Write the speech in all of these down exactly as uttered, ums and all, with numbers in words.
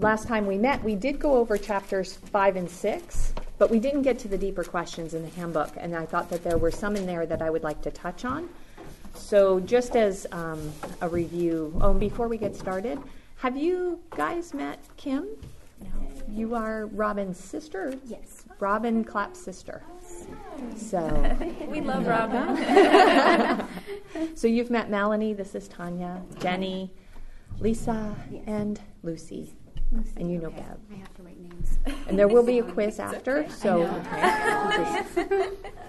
last time we met, we did go over chapters five and six, but we didn't get to the deeper questions in the handbook, and I thought that there were some in there that I would like to touch on. So just as um, a review, oh, and before we get started, have you guys met Kim? No. You are Robin's sister? Yes. Robin Clapp's sister. So we love Robin. So you've met Melanie, this is Tanya, Jenny, Lisa, Yes. and Lucy. Lucy. And you know Okay. Bev. I have to write names. And there will be a quiz after, so I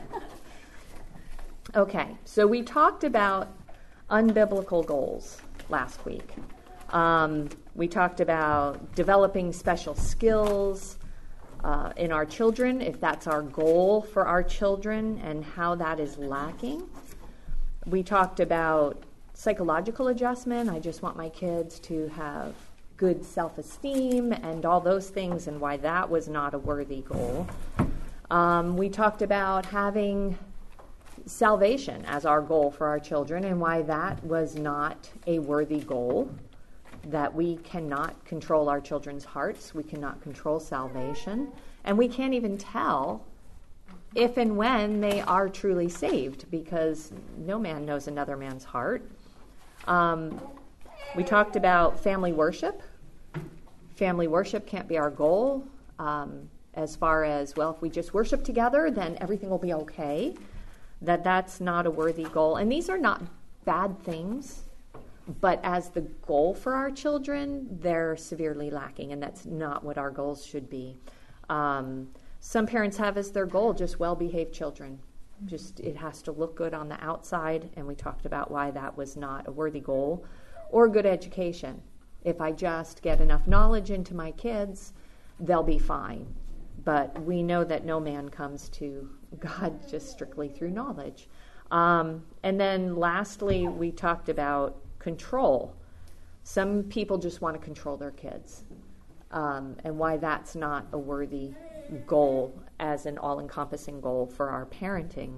okay, so we talked about unbiblical goals last week. Um, we talked about developing special skills uh, in our children, if that's our goal for our children, and how that is lacking. We talked about psychological adjustment. I just want my kids to have good self-esteem and all those things, and why that was not a worthy goal. Um, we talked about having salvation as our goal for our children, and why that was not a worthy goal, that we cannot control our children's hearts, we cannot control salvation, and we can't even tell if and when they are truly saved, because no man knows another man's heart. Um, we talked about family worship. Family worship can't be our goal, um, as far as, well, if we just worship together, then everything will be okay. That that's not a worthy goal. And these are not bad things, but as the goal for our children, they're severely lacking, and that's not what our goals should be. Um, some parents have as their goal just well-behaved children. Just it has to look good on the outside, and we talked about why that was not a worthy goal. Or good education. If I just get enough knowledge into my kids, they'll be fine. But we know that no man comes to God just strictly through knowledge. Um, and then lastly, we talked about control. Some people just want to control their kids, um, and why that's not a worthy goal as an all-encompassing goal for our parenting.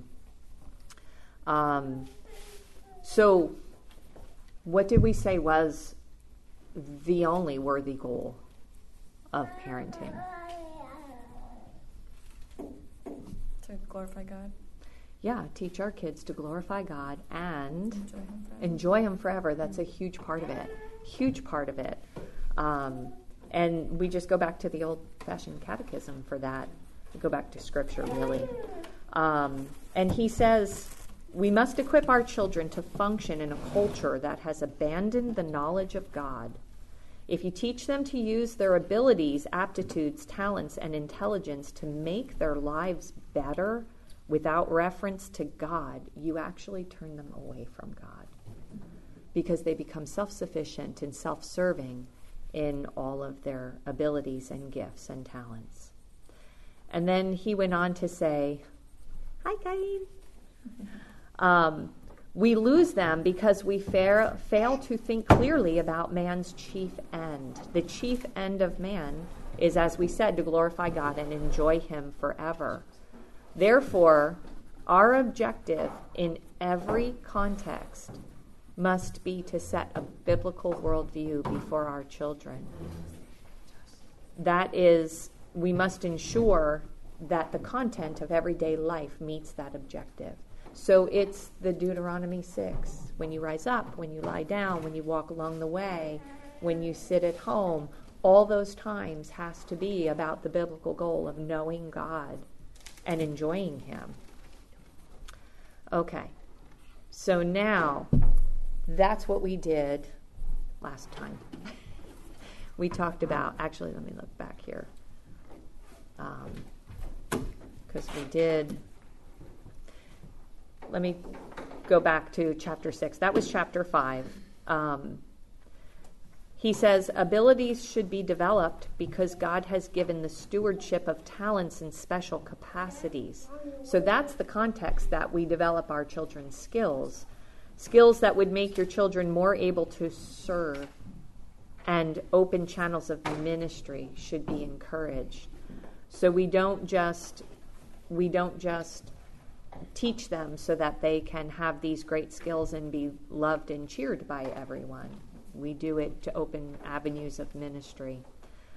Um, so what did we say was the only worthy goal of parenting? To glorify God. Yeah, teach our kids to glorify God and Enjoy Him forever. enjoy Him forever. That's a huge part of it. Huge part of it. Um, and we just go back to the old-fashioned catechism for that. We go back to Scripture, really. Um, and he says, we must equip our children to function in a culture that has abandoned the knowledge of God. If you teach them to use their abilities, aptitudes, talents, and intelligence to make their lives better without reference to God, you actually turn them away from God, because they become self-sufficient and self-serving in all of their abilities and gifts and talents. And then he went on to say, hi, Colleen. Um, we lose them because we fair, fail to think clearly about man's chief end. The chief end of man is, as we said, to glorify God and enjoy Him forever. Therefore, our objective in every context must be to set a biblical worldview before our children. That is, we must ensure that the content of everyday life meets that objective. So it's the Deuteronomy six. When you rise up, when you lie down, when you walk along the way, when you sit at home, all those times has to be about the biblical goal of knowing God and enjoying Him. Okay, so now that's what we did last time. We talked about, actually, let me look back here. Because um, we did, let me go back to chapter six. That was chapter five. Um, he says, abilities should be developed because God has given the stewardship of talents and special capacities. So that's the context that we develop our children's skills. Skills that would make your children more able to serve, and open channels of ministry should be encouraged. So we don't just we don't just teach them so that they can have these great skills and be loved and cheered by everyone. We do it to open avenues of ministry.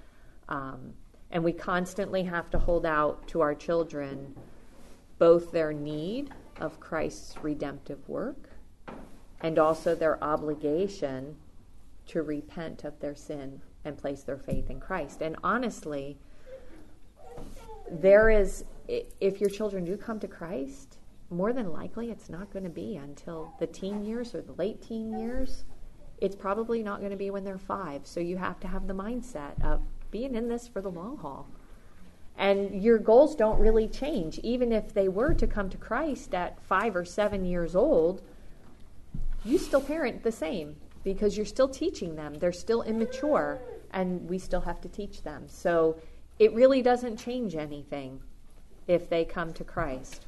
Um, and we constantly have to hold out to our children both their need of Christ's redemptive work and also their obligation to repent of their sin and place their faith in Christ. And honestly, there is, if your children do come to Christ, more than likely it's not going to be until the teen years or the late teen years. It's probably not going to be when they're five. So you have to have the mindset of being in this for the long haul. And your goals don't really change. Even if they were to come to Christ at five or seven years old, you still parent the same because you're still teaching them. They're still immature, and we still have to teach them. So it really doesn't change anything if they come to Christ.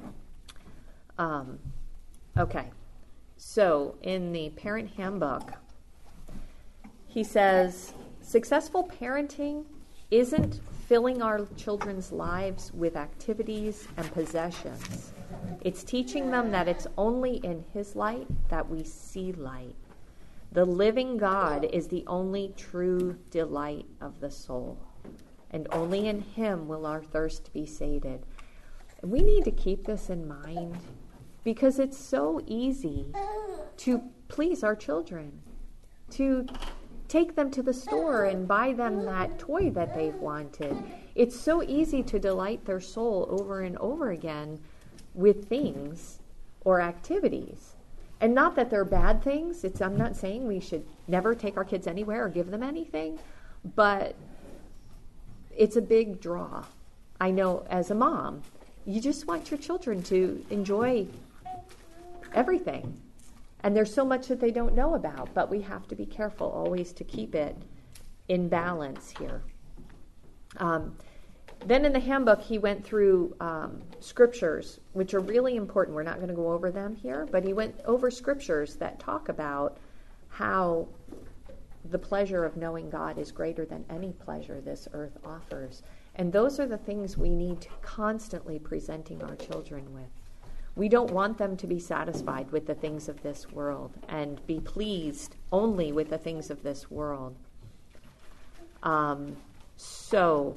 Um, okay. So in the parent handbook, he says, successful parenting isn't filling our children's lives with activities and possessions. It's teaching them that it's only in His light that we see light. The living God is the only true delight of the soul, and only in Him will our thirst be sated. And we need to keep this in mind because it's so easy to please our children, to take them to the store and buy them that toy that they've wanted. It's so easy to delight their soul over and over again with things or activities. And not that they're bad things. It's, I'm not saying we should never take our kids anywhere or give them anything, but it's a big draw. I know as a mom, you just want your children to enjoy everything. And there's so much that they don't know about, but we have to be careful always to keep it in balance here. Um, then in the handbook, he went through um, scriptures, which are really important. We're not going to go over them here, but he went over scriptures that talk about how the pleasure of knowing God is greater than any pleasure this earth offers. And those are the things we need to constantly presenting our children with. We don't want them to be satisfied with the things of this world and be pleased only with the things of this world. Um, so,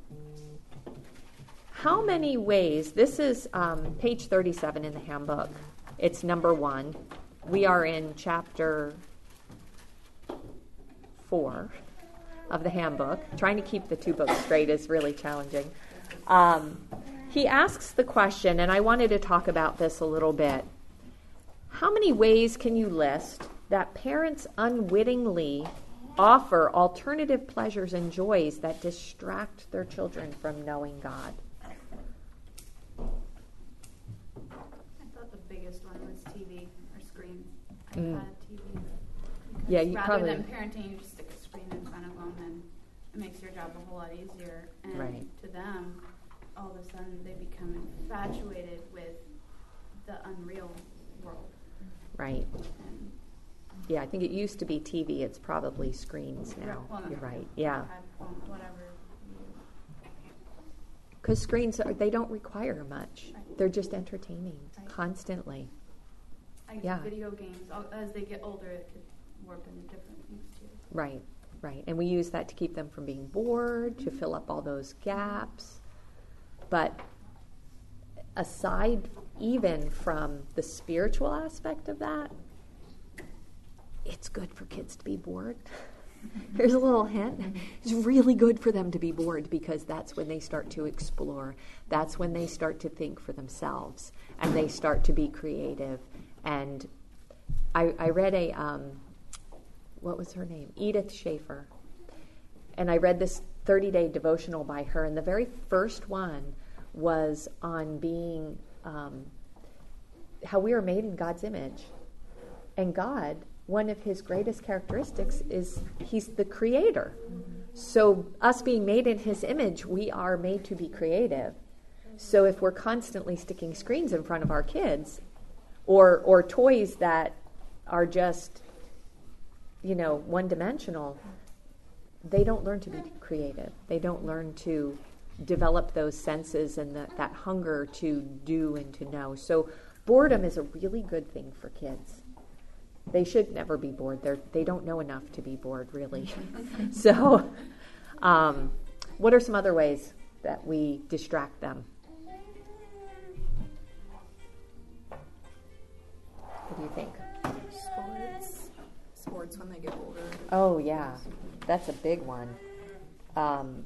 how many ways, this is um, page thirty-seven in the handbook. It's number one. We are in chapter four of the handbook. Trying to keep the two books straight is really challenging. Um, he asks the question, and I wanted to talk about this a little bit. How many ways can you list that parents unwittingly offer alternative pleasures and joys that distract their children from knowing God? I thought the biggest one was T V or screen. Mm. iPad, T V. Yeah, you Rather probably... than parenting, you just stick a screen in front of them, and it makes your job a whole lot easier. And Right. to them, all of a sudden, they become infatuated with the unreal world. Right. And Yeah, I think it used to be T V. It's probably screens now. well, no, You're right. Yeah. iPad, phone, whatever. Because screens, are, they don't require much. Right. They're just entertaining Right. constantly. I guess Yeah. video games, al- as they get older, it could warp into different things too. Right, right. And we use that to keep them from being bored, to fill up all those gaps. But aside even from the spiritual aspect of that, it's good for kids to be bored. Here's a little hint. It's really good for them to be bored because that's when they start to explore. That's when they start to think for themselves and they start to be creative. And I, I read a, um, what was her name? Edith Schaefer. And I read this thirty-day devotional by her, and the very first one was on being, um, how we are made in God's image. And God, one of his greatest characteristics is he's the creator. So us being made in his image, we are made to be creative. So if we're constantly sticking screens in front of our kids, or or toys that are just, you know, one-dimensional, they don't learn to be creative. They don't learn to develop those senses and the, that hunger to do and to know. So boredom is a really good thing for kids. They should never be bored. They're, they don't know enough to be bored, really. so, um, what are some other ways that we distract them? What do you think? Sports. Sports when they get older. Oh, yeah. That's a big one. Um,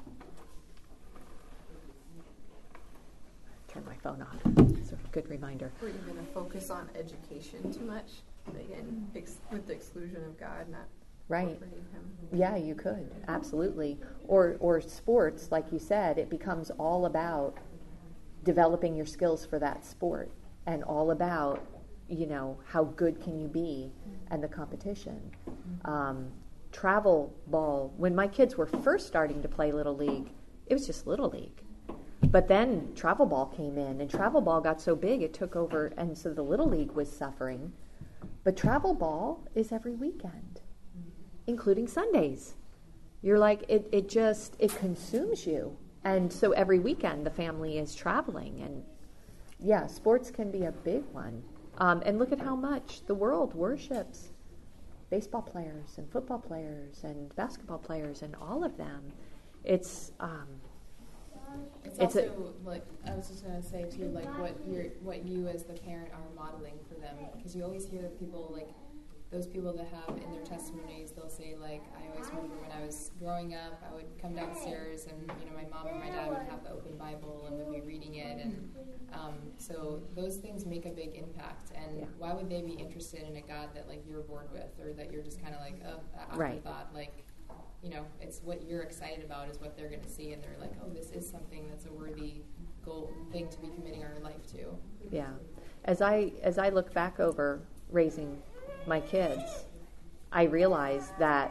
turn my phone on. It's a good reminder. Or even to focus on education too much. Again, ex- with the exclusion of God, not Right. incorporating Him. Yeah, you could. Absolutely. Or, or sports, like you said, it becomes all about developing your skills for that sport and all about, you know, how good can you be and the competition. Um, travel ball, when my kids were first starting to play Little League, it was just Little League. But then travel ball came in, and travel ball got so big it took over, and so the Little League was suffering. But travel ball is every weekend, including Sundays. You're like, it, it just, it consumes you. And so every weekend the family is traveling. And yeah, sports can be a big one. Um, and look at how much the world worships baseball players and football players and basketball players and all of them. It's um, It's, It's also like I was just gonna say too, like what you're, what you as the parent are modeling for them, because you always hear people like those people that have in their testimonies, they'll say like, I always remember when I was growing up, I would come downstairs and you know my mom or my dad would have the open Bible and would be reading it, and um, so those things make a big impact. And Yeah. why would they be interested in a God that like you're bored with, or that you're just kind of like oh, Right. afterthought, like. You know, it's what you're excited about is what they're going to see, and they're like, oh, this is something that's a worthy goal thing to be committing our life to. yeah. As I as I look back over raising my kids, I realize that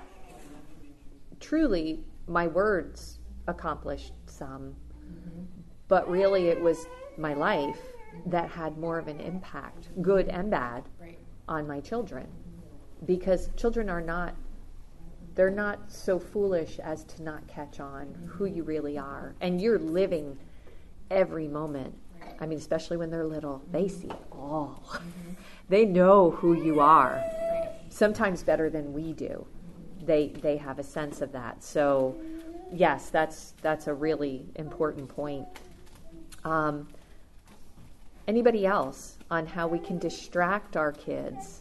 truly my words accomplished some, mm-hmm. but really it was my life that had more of an impact, good and bad, Right. on my children. Because children are not, they're not so foolish as to not catch on who you really are. And you're living every moment. I mean, especially when they're little, they see it all. Mm-hmm. They know who you are, sometimes better than we do. They they have a sense of that. So, yes, that's that's a really important point. Um, anybody else on how we can distract our kids?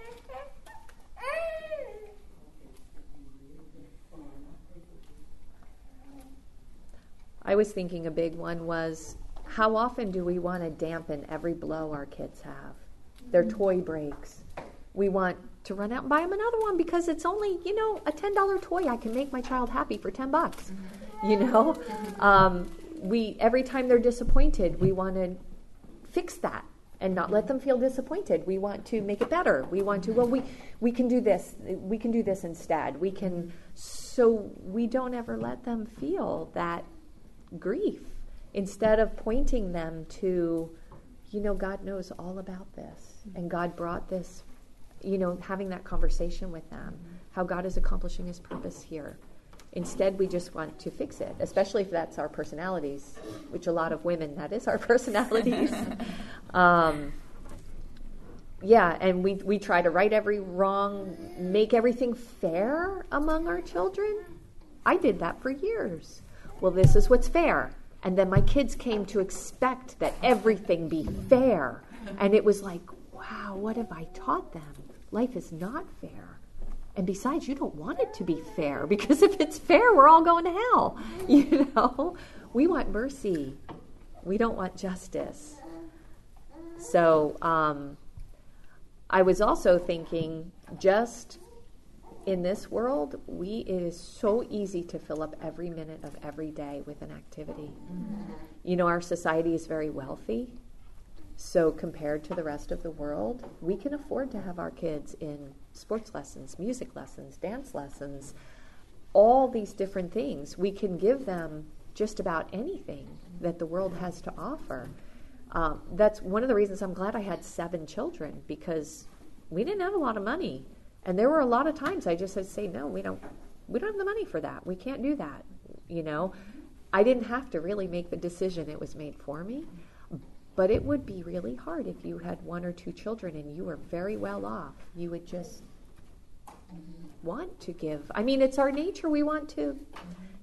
I was thinking a big one was, how often do we want to dampen every blow our kids have? Their toy breaks. We want to run out and buy them another one because it's only, you know, a ten dollar toy. I can make my child happy for ten bucks, you know? Um, we every time they're disappointed, we want to fix that and not let them feel disappointed. We want to make it better. We want to, well, we, we can do this. We can do this instead. We can, so we don't ever let them feel that grief, instead of pointing them to, you know, God knows all about this, and God brought this, you know, having that conversation with them, how God is accomplishing His purpose here. Instead, we just want to fix it, especially if that's our personalities, which a lot of women, that is our personalities. um, yeah, and we we try to right every wrong, make everything fair among our children. I did that for years. Well, this is what's fair. And then my kids came to expect that everything be fair. And it was like, wow, what have I taught them? Life is not fair. And besides, you don't want it to be fair, because if it's fair, we're all going to hell. You know, we want mercy. We don't want justice. So um, I was also thinking, just in this world, we it is so easy to fill up every minute of every day with an activity. Mm-hmm. You know, our society is very wealthy, so compared to the rest of the world, we can afford to have our kids in sports lessons, music lessons, dance lessons, all these different things. We can give them just about anything that the world has to offer. Um, that's one of the reasons I'm glad I had seven children, because we didn't have a lot of money. And there were a lot of times I just had to say, no, we don't we don't have the money for that. We can't do that. You know, I didn't have to really make the decision. It was made for me. But it would be really hard if you had one or two children and you were very well off. You would just want to give. I mean, it's our nature. We want to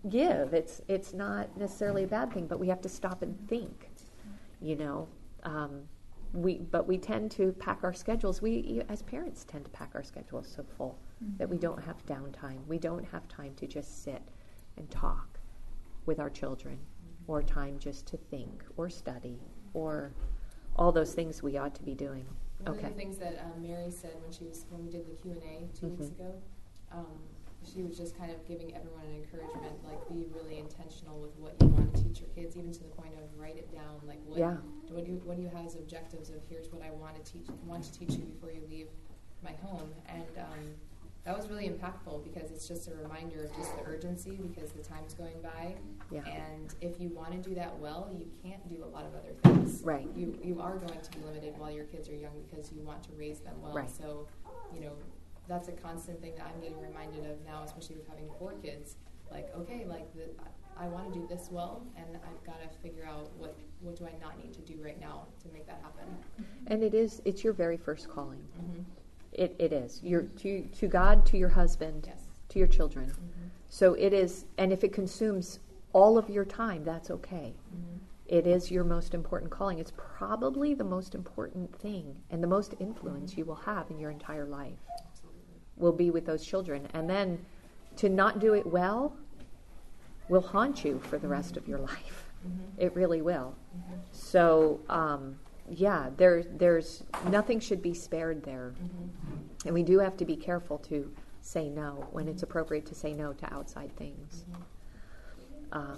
give. It's it's not necessarily a bad thing, but we have to stop and think, you know. Um, we but we tend to pack our schedules. We as parents tend to pack our schedules so full mm-hmm. that we don't have downtime. We don't have time to just sit and talk with our children, mm-hmm. or time just to think or study or all those things we ought to be doing. One okay. of the things that um, Mary said when she was when we did the Q and A two mm-hmm. weeks ago. Um, She was just kind of giving everyone an encouragement, like be really intentional with what you want to teach your kids, even to the point of write it down. Like what, yeah. what do you what do you have as objectives of here's what I want to teach want to teach you before you leave my home, and um, that was really impactful because it's just a reminder of just the urgency because the time's going by, yeah. and if you want to do that well, you can't do a lot of other things. Right. You you are going to be limited while your kids are young because you want to raise them well. Right. So, you know. That's a constant thing that I'm getting reminded of now, especially with having four kids. Like, okay, like the, I, I want to do this well, and I've got to figure out what what do I not need to do right now to make that happen. And it is it's your very first calling. Mm-hmm. It it is your to to God, to your husband, yes. to your children. Mm-hmm. So it is, and if it consumes all of your time, that's okay. Mm-hmm. It is your most important calling. It's probably the most important thing and the most influence mm-hmm. you will have in your entire life. Will be with those children. And then to not do it well will haunt you for the rest of your life. Mm-hmm. It really will. Mm-hmm. So, um, yeah, there, there's nothing should be spared there. Mm-hmm. And we do have to be careful to say no when mm-hmm. it's appropriate to say no to outside things. Mm-hmm. Um,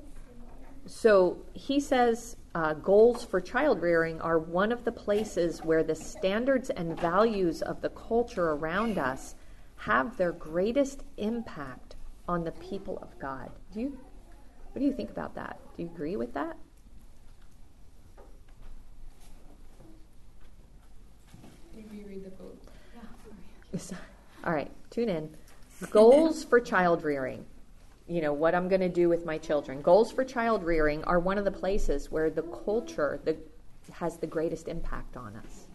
so he says uh, goals for child rearing are one of the places where the standards and values of the culture around us have their greatest impact on the people of God. Do you, what do you think about that? Do you agree with that? Can you reread the quote? Yeah, sorry. All right, tune in. Goals for child rearing. You know, what I'm going to do with my children. Goals for child rearing are one of the places where the culture the, has the greatest impact on us.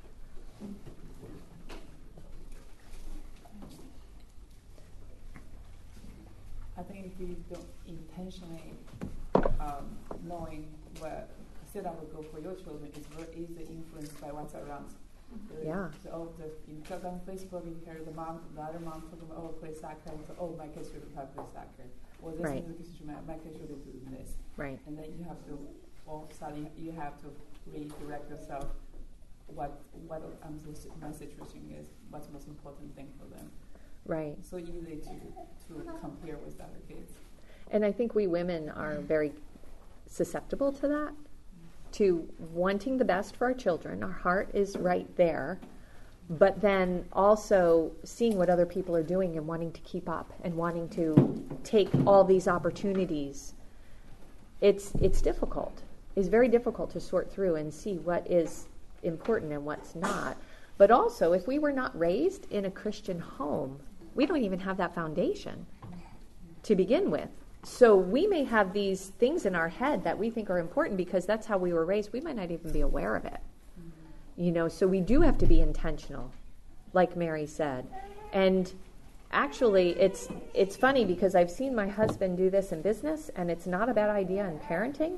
I think if we don't intentionally um, knowing what set up a goal for your children, it's very easily influenced by what's around. The, yeah. So, oh, the, you click on Facebook, you hear the mom, the other mom talking about, oh, play soccer, and so, oh, my kids should have play soccer. Or this right. is the my, my kids should be doing this. Right. And then you have to, all of a sudden, you have to redirect yourself what what um, my situation is, what's the most important thing for them. Right. So easy to, to compare with other kids. And I think we women are very susceptible to that, to wanting the best for our children. Our heart is right there, but then also seeing what other people are doing and wanting to keep up and wanting to take all these opportunities. It's it's difficult. It's very difficult to sort through and see what is important and what's not. But also, if we were not raised in a Christian home, we don't even have that foundation to begin with. So we may have these things in our head that we think are important because that's how we were raised. We might not even be aware of it. Mm-hmm. You know, so we do have to be intentional, like Mary said. And actually, it's it's funny because I've seen my husband do this in business, and it's not a bad idea in parenting.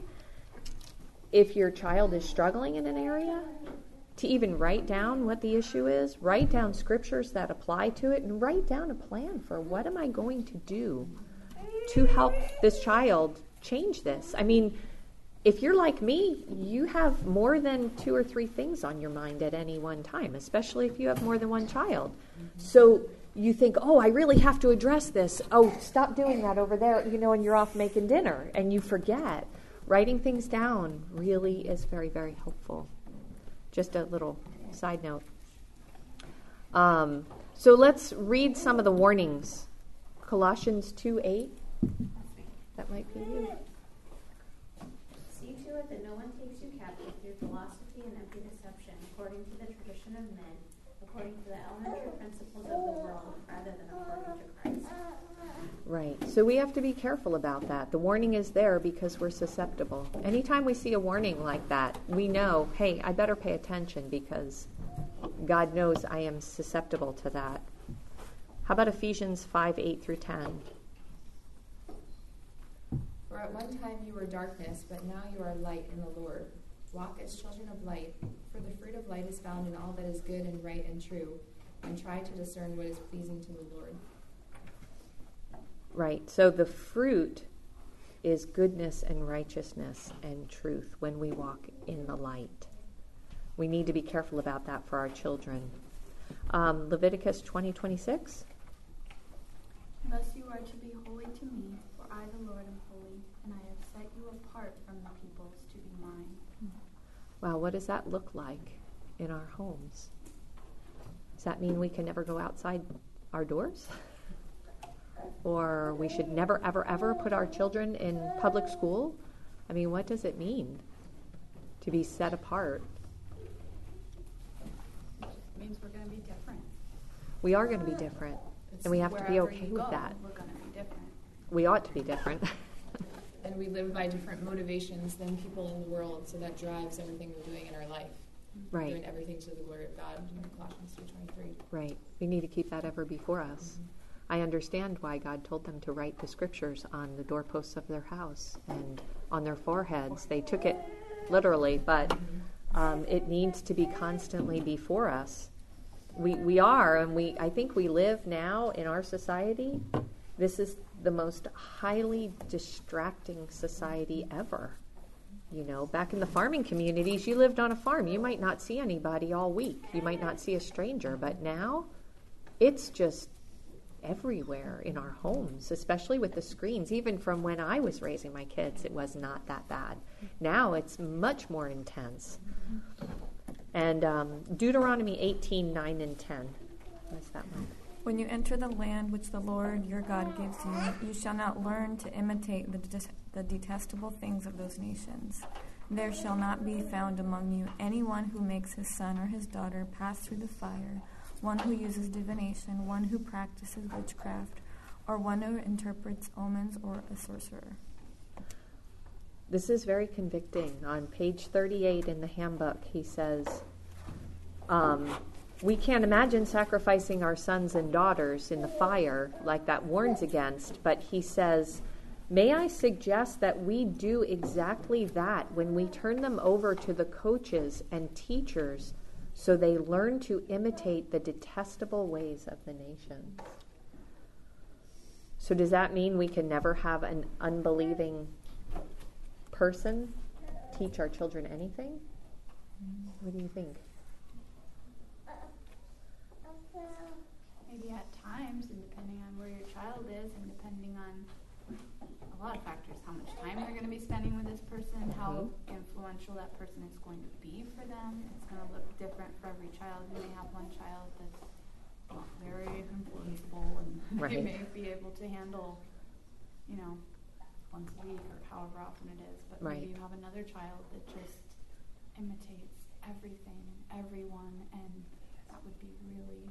If your child is struggling in an area, to even write down what the issue is, write down scriptures that apply to it, and write down a plan for what am I going to do to help this child change this. I mean, if you're like me, you have more than two or three things on your mind at any one time, especially if you have more than one child. So you think, oh, I really have to address this. Oh, stop doing that over there, you know, and you're off making dinner, and you forget. Writing things down really is very, very helpful. Just a little side note. Um, so let's read some of the warnings. Colossians two eight. That might be you. See to it that no one takes you captive through philosophy and empty deception, according to the tradition of men, according to the elementary principles of the world, rather than according to Christ. Right. So we have to be careful about that. The warning is there because we're susceptible. Anytime we see a warning like that, we know, hey, I better pay attention because God knows I am susceptible to that. How about Ephesians five eight through ten? at one time you were darkness, but now you are light in the Lord. Walk as children of light, for the fruit of light is found in all that is good and right and true, and try to discern what is pleasing to the Lord. Right. So the fruit is goodness and righteousness and truth when we walk in the light. We need to be careful about that for our children. Um, Leviticus twenty twenty-six. Thus you are to be holy to me, for I, the Lord, am holy, and I have set you apart from the peoples to be mine. Wow, what does that look like in our homes? Does that mean we can never go outside our doors? Or we should never, ever, ever put our children in public school? I mean, what does it mean to be set apart? It just means we're going to be different. We are going to be different, and we have to be Wherever okay you with go, that. We're going to be different. We ought to be different. And we live by different motivations than people in the world, so that drives everything we're doing in our life. We're Right, doing everything to the glory of God, in Colossians two twenty-three. right. We need to keep that ever before us. I understand why God told them to write the scriptures on the doorposts of their house and on their foreheads. They took it literally, but um, it needs to be constantly before us. We we are, and we I think we live now in our society. This is the most highly distracting society ever. You know, back in the farming communities, you lived on a farm. You might not see anybody all week. You might not see a stranger, but now it's just everywhere in our homes, especially with the screens. Even from when I was raising my kids, it was not that bad. Now it's much more intense. And um, Deuteronomy eighteen, nine and ten. What's that one? When you enter the land which the Lord your God gives you, you shall not learn to imitate the, det- the detestable things of those nations. There shall not be found among you anyone who makes his son or his daughter pass through the fire, one who uses divination, one who practices witchcraft, or one who interprets omens, or a sorcerer. This is very convicting. On page thirty-eight in the handbook, he says, um, we can't imagine sacrificing our sons and daughters in the fire like that warns against, but he says, may I suggest that we do exactly that when we turn them over to the coaches and teachers so they learn to imitate the detestable ways of the nations. So does that mean we can never have an unbelieving person teach our children anything? What do you think? Maybe at times, and depending on where your child is, and depending on a lot of factors, how much time they're going to be spending with this person, how influential that person is going to be for them. It's going to look different for every child. You may have one child that's not very influenceable, and Right. they may be able to handle, you know, once a week or however often it is. But Right. maybe you have another child that just imitates everything and everyone, and that would be really...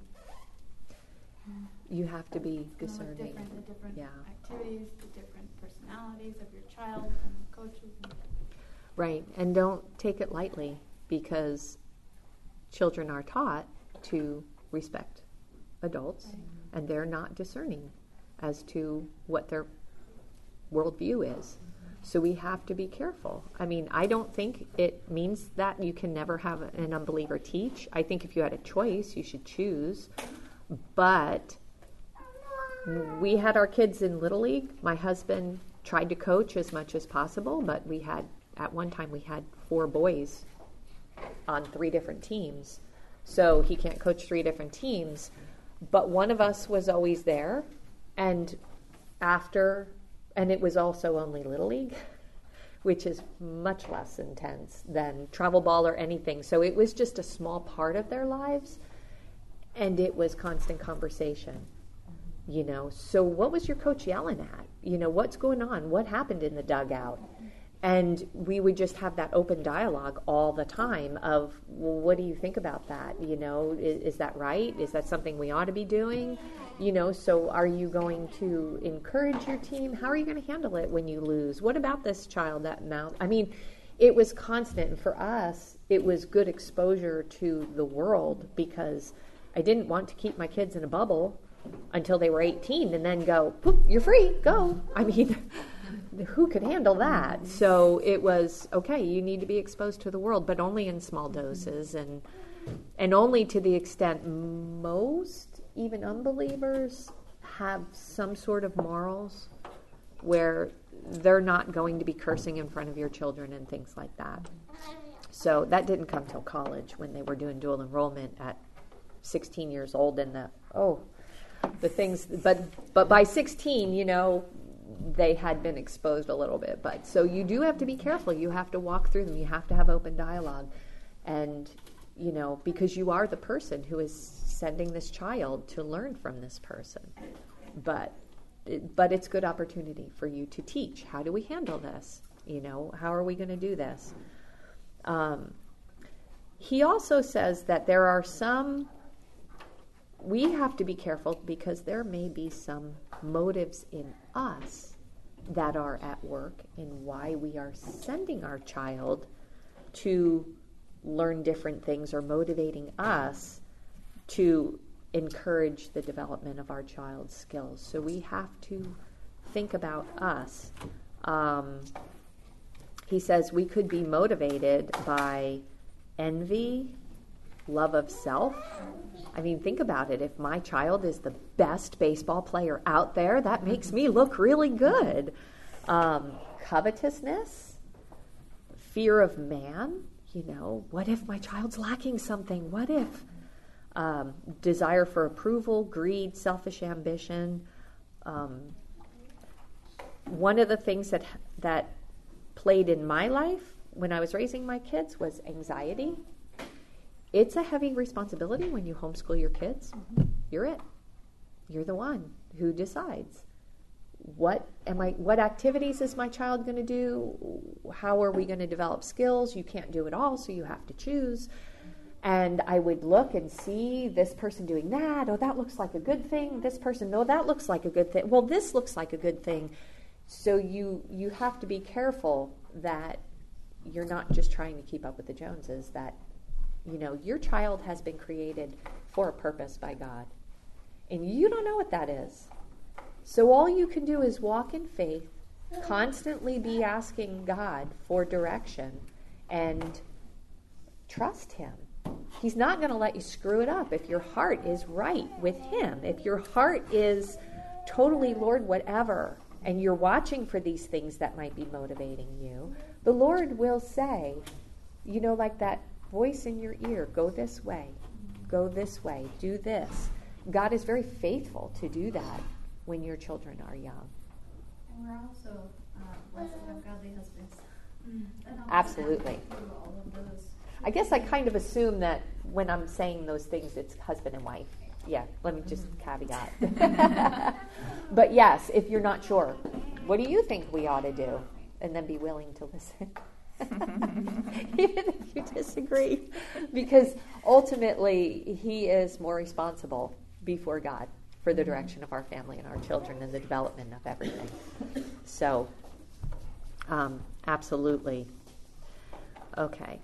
You have to be It's gonna look discerning. different, the different Yeah. activities, the different personalities of your child and the coaches. And Right, and don't take it lightly, because children are taught to respect adults, Right. and they're not discerning as to what their worldview is. So we have to be careful. I mean, I don't think it means that you can never have an unbeliever teach. I think if you had a choice, you should choose. But we had our kids in Little League. My husband tried to coach as much as possible, but we had, at one time, we had four boys on three different teams. So he can't coach three different teams. But one of us was always there. And after, and it was also only Little League, which is much less intense than travel ball or anything. So it was just a small part of their lives. And it was constant conversation, you know. So what was your coach yelling at? You know, what's going on? What happened in the dugout? And we would just have that open dialogue all the time of, well, what do you think about that? You know, is, is that right? Is that something we ought to be doing? You know, so are you going to encourage your team? How are you going to handle it when you lose? What about this child that mouth? I mean, it was constant. And for us, it was good exposure to the world, because I didn't want to keep my kids in a bubble until they were eighteen and then go, poof, you're free, go. I mean, who could handle that? So it was, okay, you need to be exposed to the world, but only in small doses, and and only to the extent most, even unbelievers, have some sort of morals where they're not going to be cursing in front of your children and things like that. So that didn't come till college, when they were doing dual enrollment at sixteen years old, and the, oh, the things, but but by sixteen, you know, they had been exposed a little bit. But so you do have to be careful. You have to walk through them. You have to have open dialogue. And, you know, because you are the person who is sending this child to learn from this person. But but it's good opportunity for you to teach. How do we handle this? You know, how are we going to do this? Um, he also says that there are some, we have to be careful because there may be some motives in us that are at work in why we are sending our child to learn different things, or motivating us to encourage the development of our child's skills. So we have to think about us. Um, he says we could be motivated by envy, love of self. I mean, think about it. If my child is the best baseball player out there, that makes me look really good. Um, covetousness, fear of man. You know, what if my child's lacking something? What if? Um, desire for approval, greed, selfish ambition. Um, one of the things that that played in my life when I was raising my kids was anxiety. It's a heavy responsibility when you homeschool your kids. You're it. You're the one who decides. What am I? What activities is my child going to do? How are we going to develop skills? You can't do it all, so you have to choose. And I would look and see this person doing that. Oh, that looks like a good thing. This person, no, that looks like a good thing. Well, this looks like a good thing. So you you have to be careful that you're not just trying to keep up with the Joneses, that, you know, your child has been created for a purpose by God. And you don't know what that is. So all you can do is walk in faith, constantly be asking God for direction, and trust Him. He's not going to let you screw it up if your heart is right with Him. If your heart is totally, Lord, whatever, and you're watching for these things that might be motivating you, the Lord will say, you know, like that voice in your ear, go this way, go this way, do this. God is very faithful to do that when your children are young. And we're also uh, blessed to have godly husbands. That helps Absolutely. through all of those. I guess I kind of assume that when I'm saying those things, it's husband and wife. Yeah, let me just caveat. But yes, if you're not sure, what do you think we ought to do? And then be willing to listen. Even if you disagree. Because ultimately, He is more responsible before God for the direction of our family and our children and the development of everything. So, um, absolutely. Okay.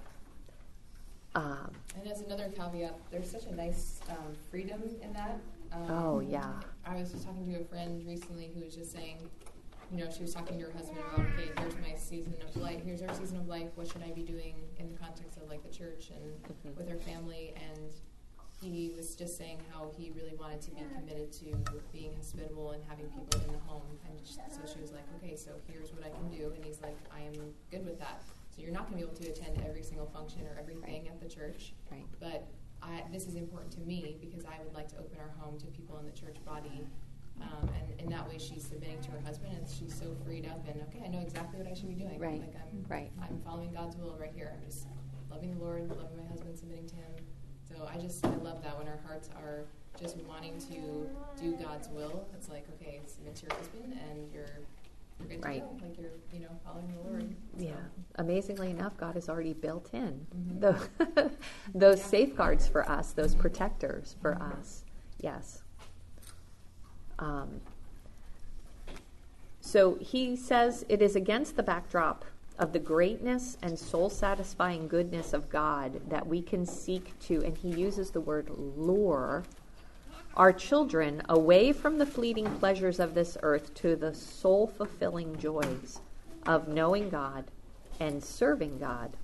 Um, And as another caveat, there's such a nice um, freedom in that. Um, oh, yeah. I was just talking to a friend recently who was just saying, you know, she was talking to her husband about, okay, here's my season of life, here's our season of life, what should I be doing in the context of, like, the church and mm-hmm. with her family, and he was just saying how he really wanted to be committed to being hospitable and having people in the home, and just, so she was like, okay, so here's what I can do, and he's like, I am good with that. So you're not going to be able to attend every single function or everything right. at the church, right. but I, this is important to me because I would like to open our home to people in the church body. Um, and in that way, she's submitting to her husband, and she's so freed up. And okay, I know exactly what I should be doing. Right. Like I'm, right. I'm following God's will right here. I'm just loving the Lord, loving my husband, submitting to Him. So I just I love that when our hearts are just wanting to do God's will. It's like, okay, submit to your husband, and you're you're good to right. go. Like you're you know following the Lord. So. Yeah. Amazingly enough, God has already built in Mm-hmm. the, those yeah. safeguards for us, those mm-hmm. protectors for mm-hmm. us. Yes. Um, so he says it is against the backdrop of the greatness and soul-satisfying goodness of God that we can seek to, and he uses the word lure, our children away from the fleeting pleasures of this earth to the soul-fulfilling joys of knowing God and serving God.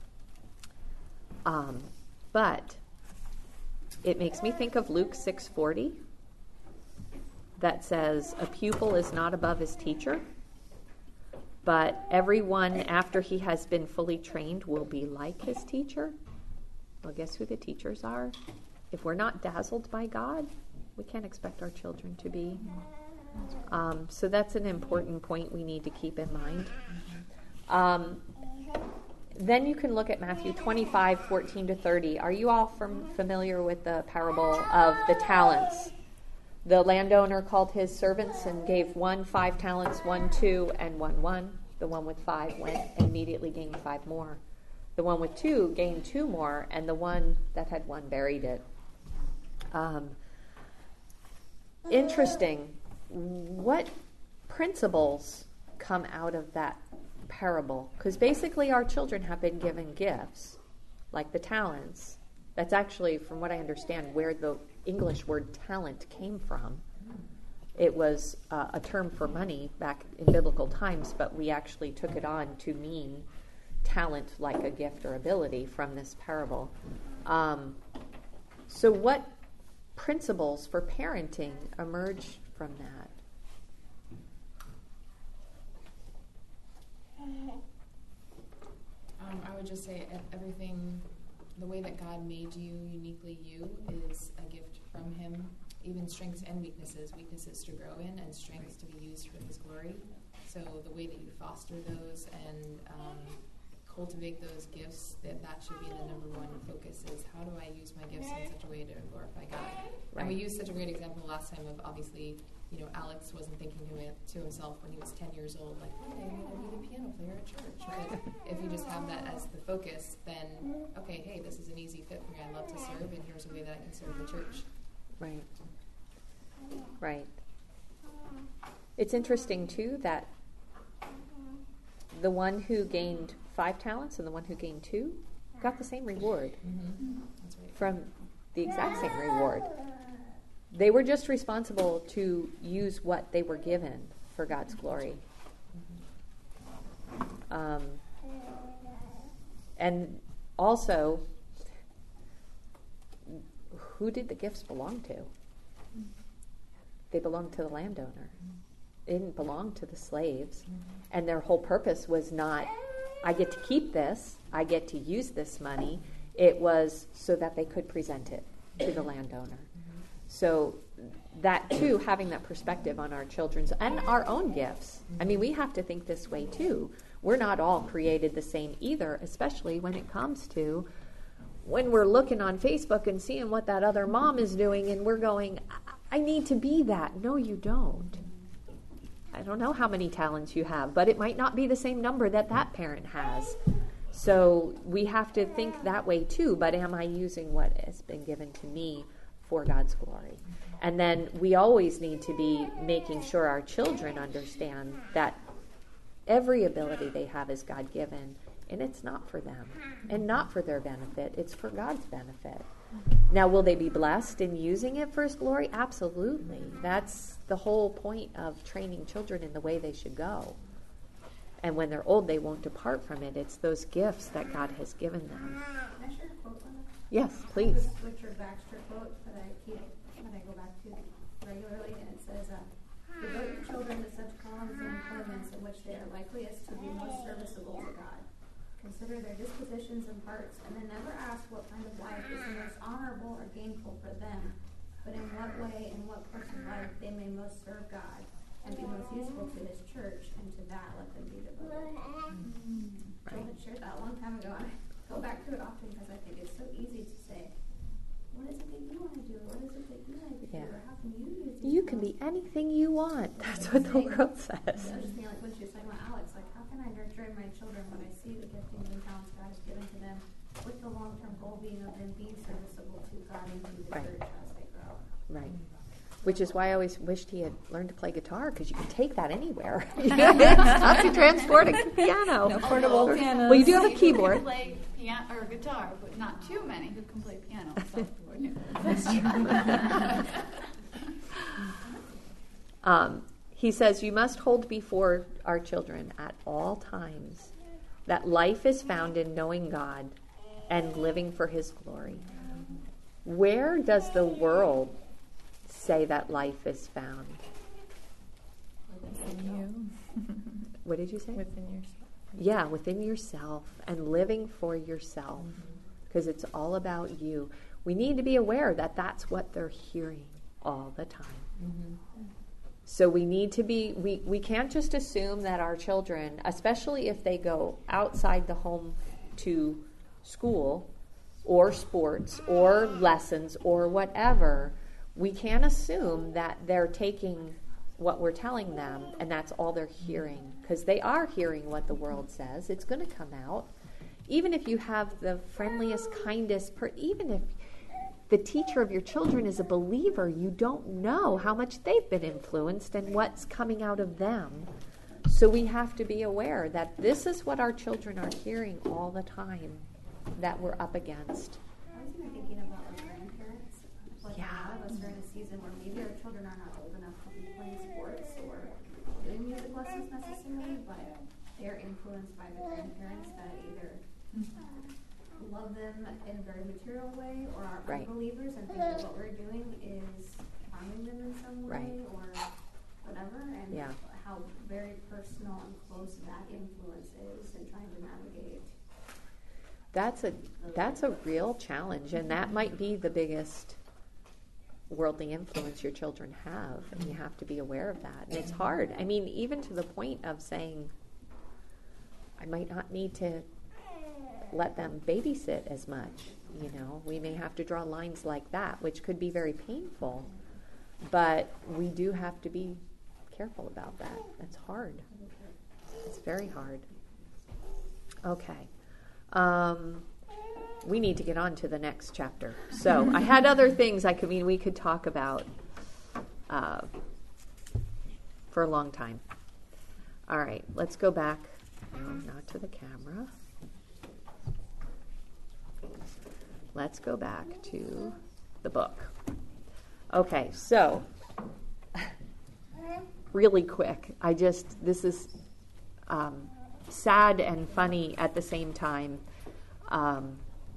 Um, but it makes me think of Luke six forty that says, a pupil is not above his teacher, but everyone after he has been fully trained will be like his teacher. Well, guess who the teachers are? If we're not dazzled by God, we can't expect our children to be. Um, so that's an important point we need to keep in mind. Um, then you can look at Matthew twenty-five, fourteen to thirty. Are you all from, familiar with the parable of the talents? The landowner called his servants and gave one five talents, one two, and one one. The one with five went and immediately gained five more. The one with two gained two more, and the one that had one buried it. Um, interesting. What principles come out of that parable? Because basically our children have been given gifts, like the talents. That's actually, from what I understand, where the English word talent came from. It was uh, a term for money back in biblical times, but we actually took it on to mean talent like a gift or ability from this parable. Um, so what principles for parenting emerge from that? Um, I would just say everything, the way that God made you uniquely you is a gift from him. Even strengths and weaknesses, weaknesses to grow in and strengths to be used for his glory. So the way that you foster those and um, cultivate those gifts, that that should be the number one focus is how do I use my gifts in such a way to glorify God? Right. And we used such a great example last time of obviously, you know, Alex wasn't thinking to, it, to himself when he was ten years old, like, one day I'm going to be the piano player at church. But if you just have that as the focus, then, okay, hey, this is an easy fit for me. I love to serve, and here's a way that I can serve the church. Right. Right. It's interesting, too, that the one who gained five talents and the one who gained two got the same reward. Mm-hmm. That's right. From the exact same reward. They were just responsible to use what they were given for God's glory. Um, and also, who did the gifts belong to? They belonged to the landowner. They didn't belong to the slaves. And their whole purpose was not, I get to keep this, I get to use this money. It was so that they could present it to the landowner. So that, too, having that perspective on our children's and our own gifts. I mean, we have to think this way, too. We're not all created the same either, especially when it comes to when we're looking on Facebook and seeing what that other mom is doing and we're going, I need to be that. No, you don't. I don't know how many talents you have, but it might not be the same number that that parent has. So we have to think that way, too. But am I using what has been given to me for God's glory? And then we always need to be making sure our children understand that every ability they have is God-given, and it's not for them and not for their benefit. It's for God's benefit. Now, will they be blessed in using it for his glory? Absolutely. That's the whole point of training children in the way they should go. And when they're old, they won't depart from it. It's those gifts that God has given them. Can I share a quote on that? Yes, please. This Richard Baxter quote that I keep, that I go back to regularly, and it says, uh, devote your children to such callings and employments in which they are likeliest to be most serviceable to God. Consider their dispositions and parts, and then never ask what kind of life is the most honorable or gainful for them, but in what way and what course of life they may most serve God and be most useful to his church, and to that let them be devoted. Mm-hmm. I had shared that a long time ago, and I go back to it often because I think it's so easy to say, what is it that you want to do? What is it that you like to Yeah. do? Or how can you use it? You can be anything you want. That's what the world says. I was just thinking, like when she was talking about Alex, like how can I nurture my children when I see the giftings and talents God has given to them, with the long-term goal being of them being serviceable to God and to the Right. church as they grow. Right. Which is why I always wished he had learned to play guitar, because you can take that anywhere. It's not to transport a piano. No portable pianos. Well, you do have a Who keyboard. can play piano or guitar, but not too many who can play piano. So, that's true. Um, he says, you must hold before our children at all times that life is found in knowing God and living for his glory. Where does the world say that life is found? Within you. What did you say? Within yourself. Yeah, within yourself and living for yourself, because it's all about you. We need to be aware that that's what they're hearing all the time. Mm-hmm. So we need to be, we, we can't just assume that our children, especially if they go outside the home to school or sports or lessons or whatever, we can't assume that they're taking what we're telling them and that's all they're hearing, because they are hearing what the world says. It's going to come out. Even if you have the friendliest, kindest, per- even if the teacher of your children is a believer, you don't know how much they've been influenced and what's coming out of them. So we have to be aware that this is what our children are hearing all the time that we're up against. I was even thinking about our grandparents. Like Yeah. a lot of us are in a season where maybe our children are not old enough to be playing sports or doing music lessons necessarily, but they're influenced by the grandparents that either love them in a very material way or are Right. unbelievers and think that what we're doing is harming them in some way Right. or whatever, and Yeah. how very personal and close that influence is in trying to navigate. That's a that's a real challenge, and that might be the biggest worldly influence your children have, and you have to be aware of that. And it's hard. I mean, even to the point of saying, I might not need to let them babysit as much. You know, we may have to draw lines like that, which could be very painful, but we do have to be careful about that. It's hard. It's very hard. Okay. Um, we need to get on to the next chapter. So I had other things I could mean we could talk about uh, for a long time. All right, let's go back. No, not to the camera. Let's go back to the book. Okay, so really quick. I just this is. Um, sad and funny at the same time. Um,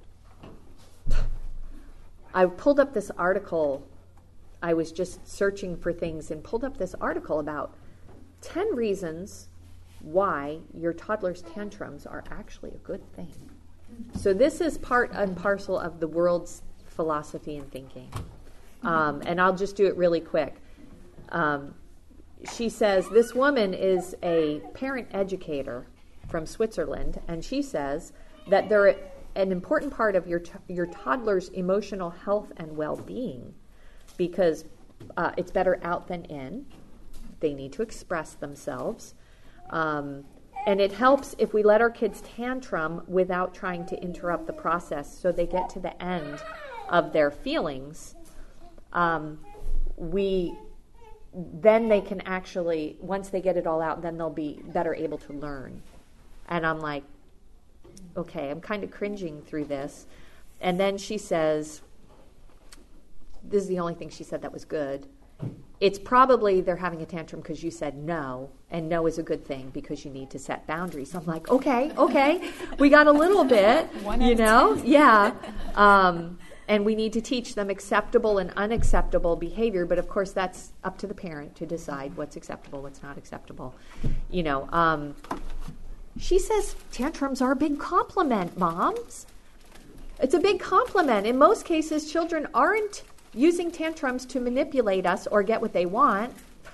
I pulled up this article. I was just searching for things and pulled up this article about ten reasons why your toddler's tantrums are actually a good thing. So this is part and parcel of the world's philosophy and thinking. Um, and I'll just do it really quick. Um, she says this woman is a parent educator from Switzerland, and she says that they're an important part of your t- your toddler's emotional health and well-being because uh, it's better out than in. They need to express themselves. Um, and it helps if we let our kids tantrum without trying to interrupt the process so they get to the end of their feelings. Um, we then they can actually, once they get it all out, then they'll be better able to learn. And I'm like, okay, I'm kind of cringing through this. And then she says, this is the only thing she said that was good. It's probably they're having a tantrum because you said no, and no is a good thing because you need to set boundaries. I'm like, okay, okay, we got a little bit, you know? Yeah. Um, and we need to teach them acceptable and unacceptable behavior, but of course that's up to the parent to decide what's acceptable, what's not acceptable. You know, um, she says tantrums are a big compliment, moms. It's a big compliment. In most cases, children aren't using tantrums to manipulate us or get what they want.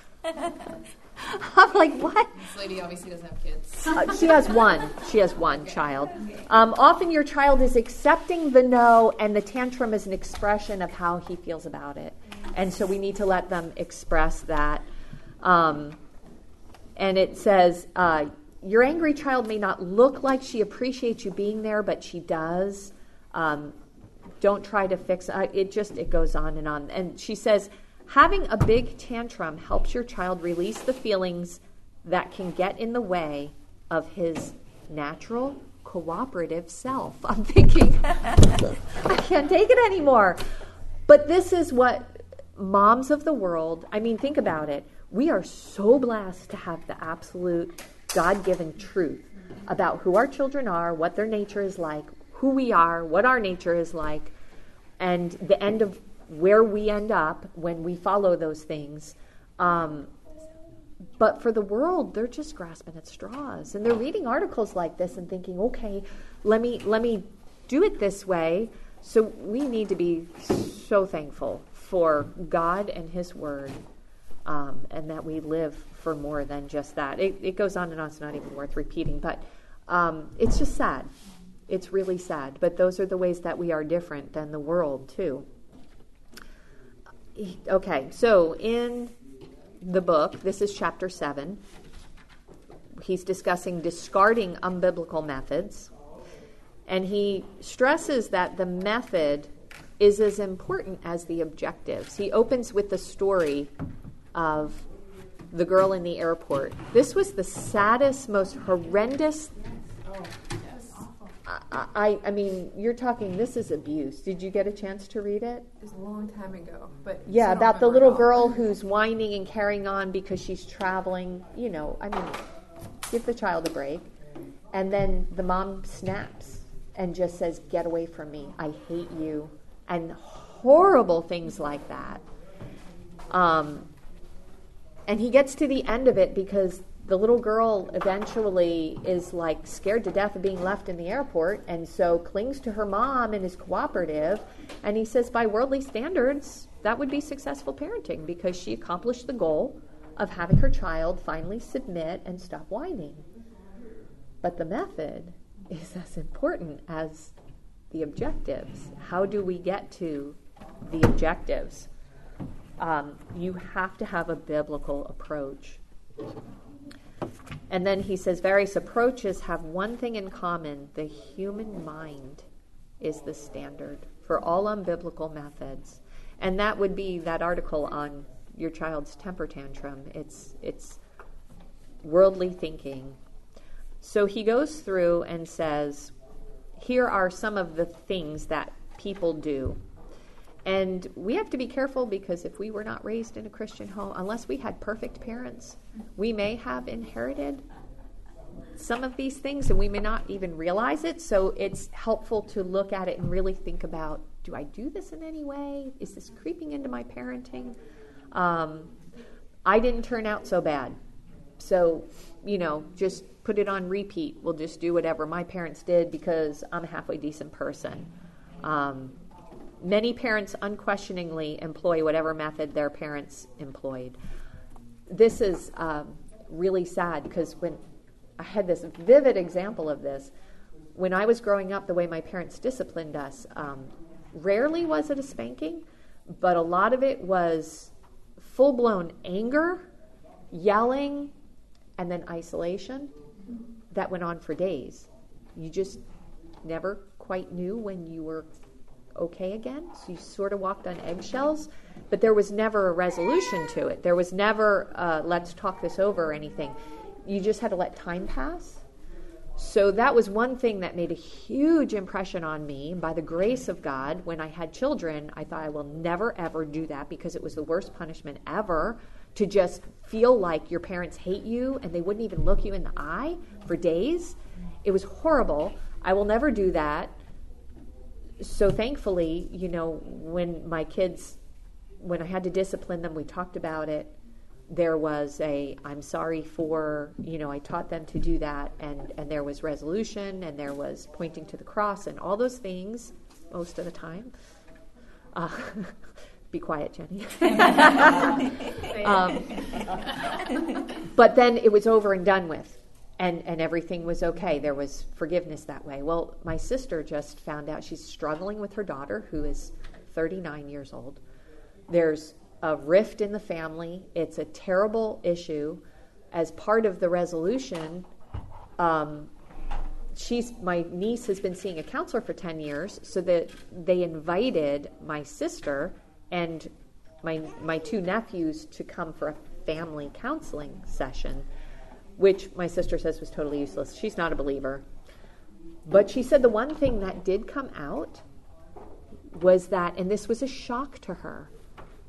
I'm like, what? This lady obviously doesn't have kids. Uh, she has one. She has one child. Um, often your child is accepting the no, and the tantrum is an expression of how he feels about it. And so we need to let them express that. Um, and it says, uh, your angry child may not look like she appreciates you being there, but she does. Um, don't try to fix it. It just, it goes on and on. And she says, having a big tantrum helps your child release the feelings that can get in the way of his natural, cooperative self. I'm thinking, I can't take it anymore. But this is what moms of the world, I mean, think about it. We are so blessed to have the absolute God-given truth about who our children are, what their nature is like, who we are, what our nature is like, and the end of where we end up when we follow those things. Um, but for the world, they're just grasping at straws. And they're reading articles like this and thinking, okay, let me let me do it this way. So we need to be so thankful for God and His Word, um, and that we live for more than just that. It, it goes on and on. It's not even worth repeating, but um, it's just sad. It's really sad. But those are the ways that we are different than the world, too. Okay, so in the book, this is chapter seven. He's discussing discarding unbiblical methods. And he stresses that the method is as important as the objectives. He opens with the story of the girl in the airport. This was the saddest, most horrendous. Oh, yes. I, I, I mean, you're talking, this is abuse. Did you get a chance to read it? It was a long time ago, but Yeah, I don't about the remember little it all. girl who's whining and carrying on because she's traveling. You know, I mean, give the child a break. And then the mom snaps and just says, get away from me. I hate you. And horrible things like that. Um, and he gets to the end of it because the little girl eventually is like scared to death of being left in the airport, and so clings to her mom and is cooperative. And he says by worldly standards, that would be successful parenting because she accomplished the goal of having her child finally submit and stop whining. But the method is as important as the objectives. How do we get to the objectives? Um, you have to have a biblical approach. And then he says various approaches have one thing in common: the human mind is the standard for all unbiblical methods. And that would be that article on your child's temper tantrum. It's it's worldly thinking. So he goes through and says, here are some of the things that people do. And we have to be careful because if we were not raised in a Christian home, unless we had perfect parents, we may have inherited some of these things and we may not even realize it. So it's helpful to look at it and really think about, do I do this in any way? Is this creeping into my parenting? Um, I didn't turn out so bad. So, you know, just put it on repeat. We'll just do whatever my parents did because I'm a halfway decent person. Um, many parents unquestioningly employ whatever method their parents employed. This is um, really sad because when I had this vivid example of this, when I was growing up, the way my parents disciplined us, um, rarely was it a spanking, but a lot of it was full-blown anger, yelling, and then isolation that went on for days. You just never quite knew when you were okay again. So you sort of walked on eggshells, but there was never a resolution to it. There was never, uh, let's talk this over or anything. You just had to let time pass. So that was one thing that made a huge impression on me. By the grace of God, when I had children, I thought I will never, ever do that because it was the worst punishment ever to just feel like your parents hate you and they wouldn't even look you in the eye for days. It was horrible. I will never do that. So thankfully, you know, when my kids, when I had to discipline them, we talked about it. There was a, I'm sorry for, you know, I taught them to do that, and, and there was resolution, and there was pointing to the cross, and all those things, most of the time. Uh, be quiet, Jenny. um, but then it was over and done with, and, and everything was okay. There was forgiveness that way. Well, my sister just found out she's struggling with her daughter, who is thirty-nine years old. There's a rift in the family. It's a terrible issue. As part of the resolution, um, she's my niece has been seeing a counselor for ten years, so that they invited my sister and my my two nephews to come for a family counseling session, which my sister says was totally useless. She's not a believer. But she said the one thing that did come out was that, and this was a shock to her,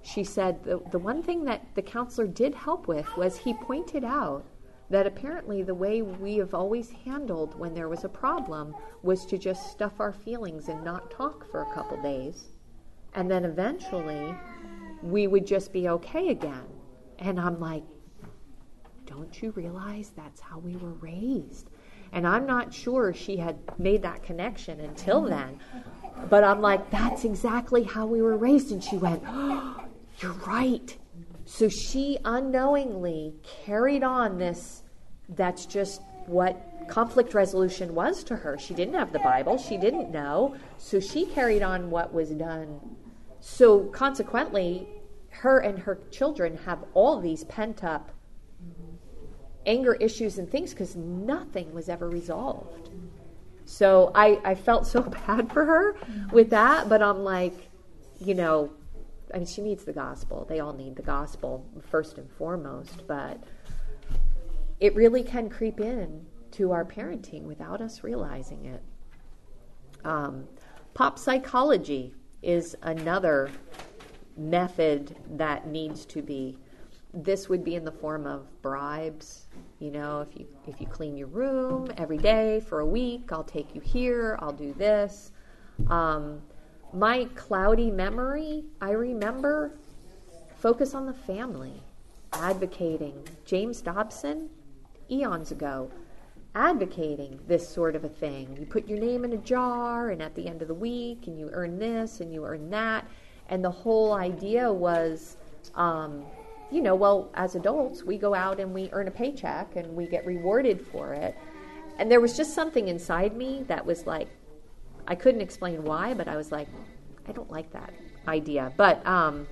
she said the, the one thing that the counselor did help with was he pointed out that apparently the way we have always handled when there was a problem was to just stuff our feelings and not talk for a couple days. And then eventually we would just be okay again. And I'm like, don't you realize that's how we were raised? And I'm not sure she had made that connection until then. But I'm like, that's exactly how we were raised. And she went, oh, you're right. So she unknowingly carried on this, that's just what conflict resolution was to her. She didn't have the Bible. She didn't know. So she carried on what was done. So consequently, her and her children have all these pent-up anger issues and things because nothing was ever resolved. So I, I felt so bad for her with that, but I'm like, you know, I mean, she needs the gospel. They all need the gospel first and foremost, but it really can creep in to our parenting without us realizing it. Um, pop psychology is another method that needs to be. This would be in the form of bribes. You know, if you if you clean your room every day for a week, I'll take you here, I'll do this. Um, my cloudy memory, I remember focus on the family, advocating. James Dobson, eons ago, advocating this sort of a thing. You put your name in a jar, and at the end of the week, and you earn this, and you earn that. And the whole idea was, um, you know, well, as adults, we go out and we earn a paycheck, and we get rewarded for it. And there was just something inside me that was like, I couldn't explain why, but I was like, I don't like that idea. But um,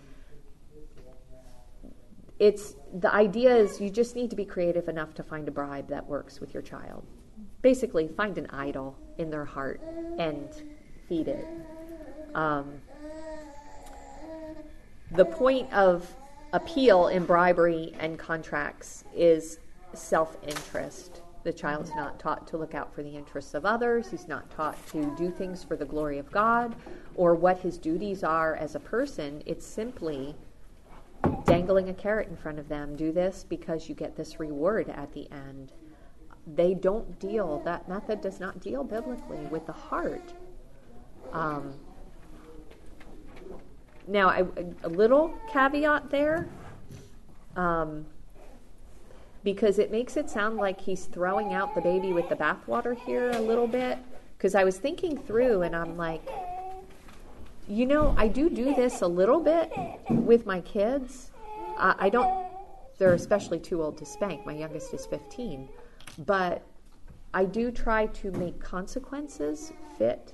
it's the idea is you just need to be creative enough to find a bribe that works with your child. Basically, find an idol in their heart and feed it. Um, the point of appeal in bribery and contracts is self-interest. The child's not taught to look out for the interests of others. He's not taught to do things for the glory of God or what his duties are as a person. It's simply dangling a carrot in front of them. Do this because you get this reward at the end. They don't deal, that method does not deal biblically with the heart. Um, now, I, a little caveat there. Um, because it makes it sound like he's throwing out the baby with the bathwater here a little bit. Because I was thinking through, and I'm like, you know, I do do this a little bit with my kids. Uh, I don't, they're especially too old to spank. My youngest is fifteen. But I do try to make consequences fit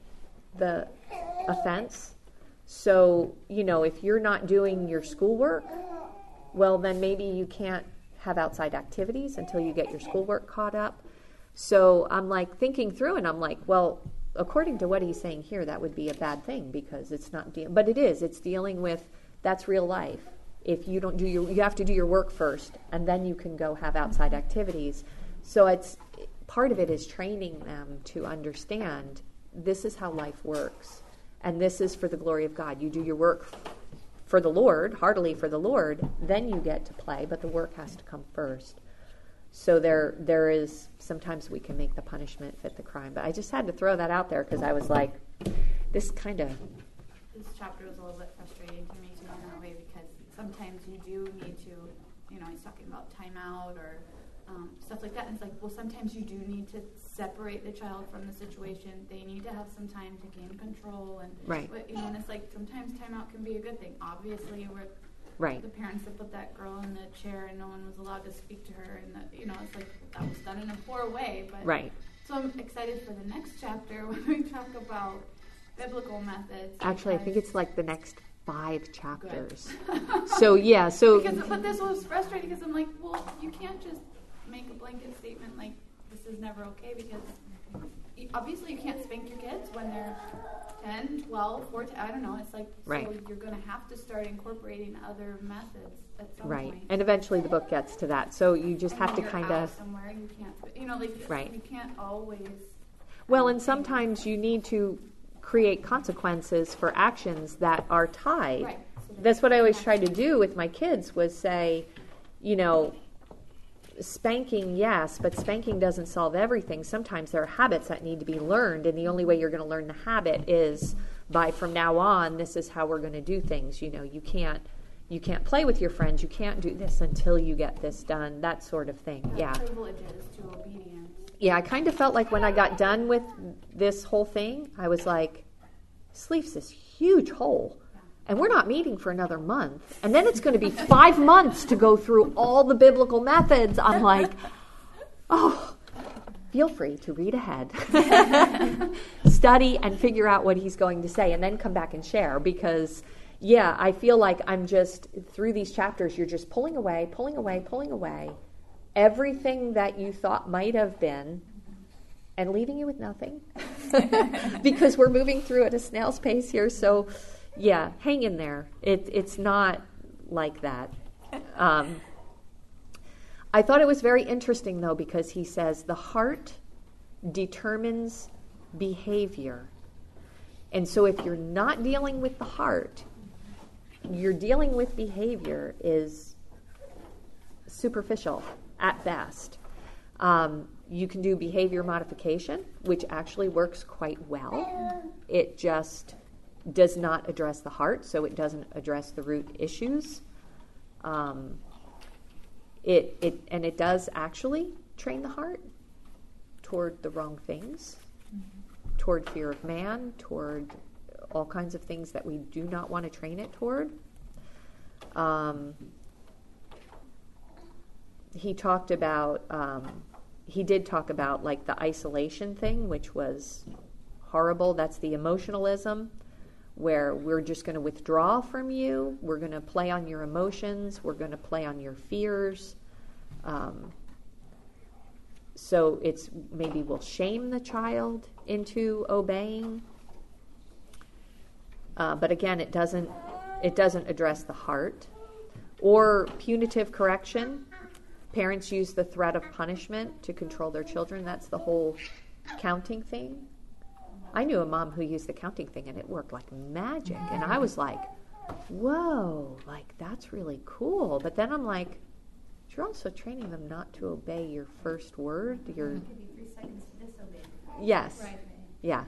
the offense. So, you know, if you're not doing your schoolwork, well, then maybe you can't have outside activities until you get your schoolwork caught up. So I'm like thinking through, and I'm like, well, according to what he's saying here, that would be a bad thing because it's not, de- but it is. It's dealing with, that's real life. If you don't do your, you have to do your work first, and then you can go have outside activities. So it's part of it is training them to understand this is how life works, and this is for the glory of God. You do your work for the Lord, heartily for the Lord, then you get to play, but the work has to come first. So there, there is, sometimes we can make the punishment fit the crime. But I just had to throw that out there because I was like, this kind of... This chapter was a little bit frustrating to me too in that way because sometimes you do need to, you know, he's talking about timeout or um, stuff like that. And it's like, well, sometimes you do need to separate the child from the situation. They need to have some time to gain control. And, right. But, you know, and it's like sometimes timeout can be a good thing. Obviously, we're right. the parents that put that girl in the chair and no one was allowed to speak to her. And, that, you know, it's like that was done in a poor way. But right. So I'm excited for the next chapter when we talk about biblical methods. Actually, I think it's like the next five chapters. So, yeah. So, because, but this was frustrating because I'm like, well, you can't just make a blanket statement like this is never okay because obviously you can't spank your kids when they're ten, twelve, fourteen, I don't know. It's like, right. So you're going to have to start incorporating other methods at some right. point. Right. And eventually the book gets to that. So you just and have to kind of... somewhere you can't, you know, like right. you can't always... Well, and sometimes you need to create consequences for actions that are tied right. so that's what I always tried to do with my kids was say, you know, spanking, yes, but spanking doesn't solve everything. Sometimes there are habits that need to be learned, and the only way you're going to learn the habit is by from now on, this is how we're going to do things. You know, you can't you can't play with your friends. You can't do this until you get this done, that sort of thing. Yeah. Privileges to obedience. Yeah, I kind of felt like when I got done with this whole thing, I was like, this leaves this huge hole. And we're not meeting for another month. And then it's going to be five months to go through all the biblical methods. I'm like, oh, feel free to read ahead. Study and figure out what he's going to say and then come back and share. Because, yeah, I feel like I'm just, through these chapters, you're just pulling away, pulling away, pulling away. Everything that you thought might have been and leaving you with nothing. Because we're moving through at a snail's pace here, so... Yeah, hang in there. It, it's not like that. Um, I thought it was very interesting, though, because he says the heart determines behavior. And so if you're not dealing with the heart, you're dealing with behavior is superficial at best. Um, you can do behavior modification, which actually works quite well. It just... does not address the heart, so it doesn't address the root issues. Um, it it and it does actually train the heart toward the wrong things, mm-hmm. toward fear of man, toward all kinds of things that we do not want to train it toward. Um, he talked about, um, he did talk about like the isolation thing, which was horrible. That's the emotionalism, where we're just going to withdraw from you. We're going to play on your emotions. We're going to play on your fears. Um, so it's maybe we'll shame the child into obeying. Uh, but again, it doesn't it doesn't address the heart. Or punitive correction. Parents use the threat of punishment to control their children. That's the whole counting thing. I knew a mom who used the counting thing, and it worked like magic. And I was like, whoa, like, that's really cool. But then I'm like, you're also training them not to obey your first word. Your I'll give you three seconds to disobey. Yes. Right. Yeah.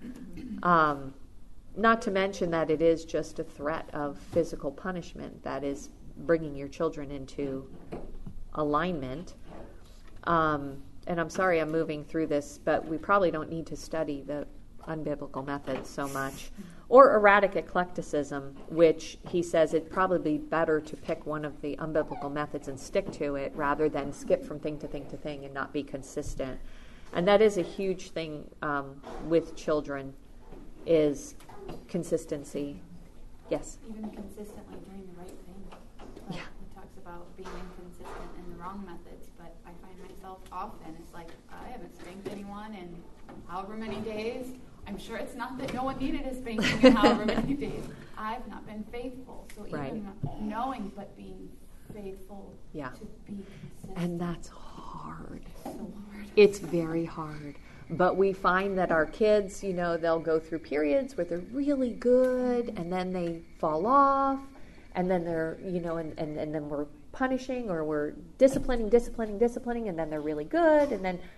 Um, not to mention that it is just a threat of physical punishment that is bringing your children into alignment. Um, and I'm sorry I'm moving through this, but we probably don't need to study the unbiblical methods so much. Or erratic eclecticism, which he says it'd probably be better to pick one of the unbiblical methods and stick to it rather than skip from thing to thing to thing and not be consistent. And that is a huge thing um, with children, is consistency. Yes? Even consistently doing the right thing. Like, Yeah. He talks about being inconsistent in the wrong methods, but I find myself often, it's like, I haven't spanked anyone in however many days. I'm sure it's not that no one needed a spanking in however many days. I've not been faithful. So even Right. knowing but being faithful Yeah. to be consistent. And that's hard. So hard. It's very hard. But we find that our kids, you know, they'll go through periods where they're really good, and then they fall off, and then they're, you know, and, and, and then we're punishing, or we're disciplining, disciplining, disciplining, and then they're really good, and then,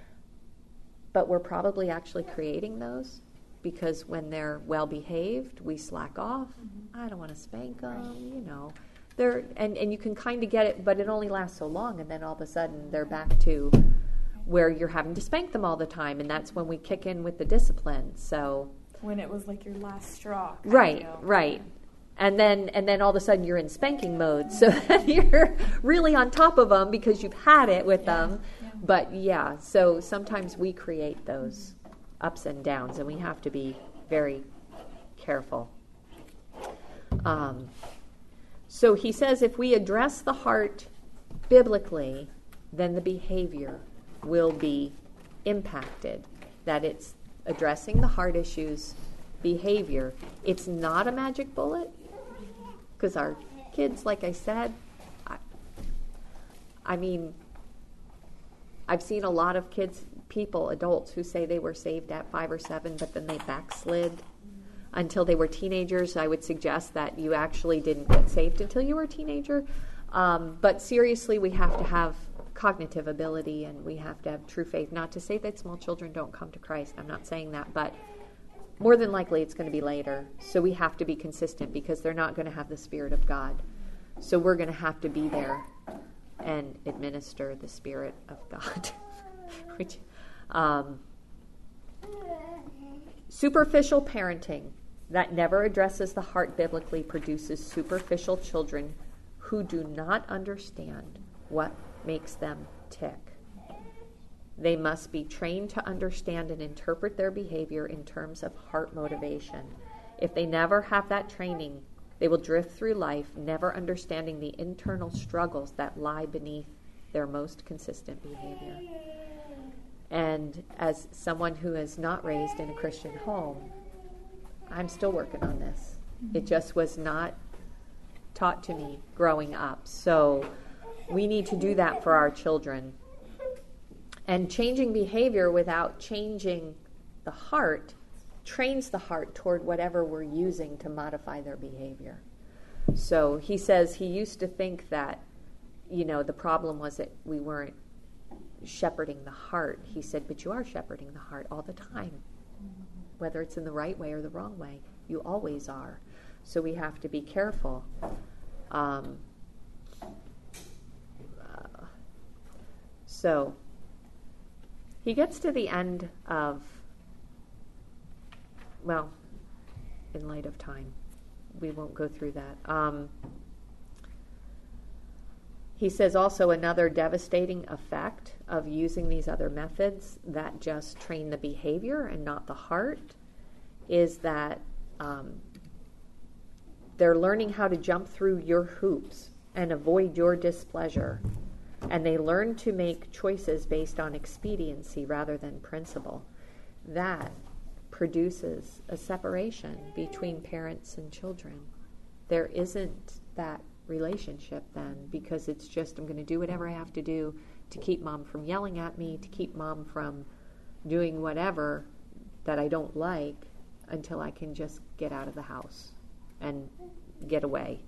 but we're probably actually creating those, because when they're well-behaved, we slack off. Mm-hmm. I don't want to spank them, you know. They're, and, and you can kind of get it, but it only lasts so long, and then all of a sudden they're back to where you're having to spank them all the time, and that's when we kick in with the discipline. So When it was like your last straw. kind right, of deal. right, and then and then all of a sudden you're in spanking mode, so you're really on top of them because you've had it with Yeah, them. yeah. But yeah, so sometimes we create those ups and downs, and we have to be very careful. Um, so he says if we address the heart biblically, then the behavior will be impacted. That it's addressing the heart issues, behavior. It's not a magic bullet, because our kids, like I said, I, I mean, I've seen a lot of kids, people, adults who say they were saved at five or seven, but then they backslid. until they were teenagers. I would suggest that you actually didn't get saved until you were a teenager. Um, but seriously, we have to have cognitive ability and we have to have true faith. Not to say that small children don't come to Christ. I'm not saying that, but more than likely it's going to be later. So we have to be consistent because they're not going to have the Spirit of God. So we're going to have to be there and administer the Spirit of God. Which, um, superficial parenting that never addresses the heart biblically produces superficial children who do not understand what makes them tick. They must be trained to understand and interpret their behavior in terms of heart motivation. If they never have that training, they will drift through life, never understanding the internal struggles that lie beneath their most consistent behavior. And as someone who is not raised in a Christian home, I'm still working on this. It just was not taught to me growing up. So we need to do that for our children. And changing behavior without changing the heart trains the heart toward whatever we're using to modify their behavior. So he says he used to think that, you know, the problem was that we weren't shepherding the heart. He said, but you are shepherding the heart all the time. Whether it's in the right way or the wrong way, you always are. So we have to be careful. Um, uh, so he gets to the end of, well, in light of time, we won't go through that. Um, he says also another devastating effect of using these other methods that just train the behavior and not the heart is that um, they're learning how to jump through your hoops and avoid your displeasure. And they learn to make choices based on expediency rather than principle. That produces a separation between parents and children. There isn't that relationship then because it's just I'm going to do whatever I have to do to keep mom from yelling at me, to keep mom from doing whatever that I don't like until I can just get out of the house and get away.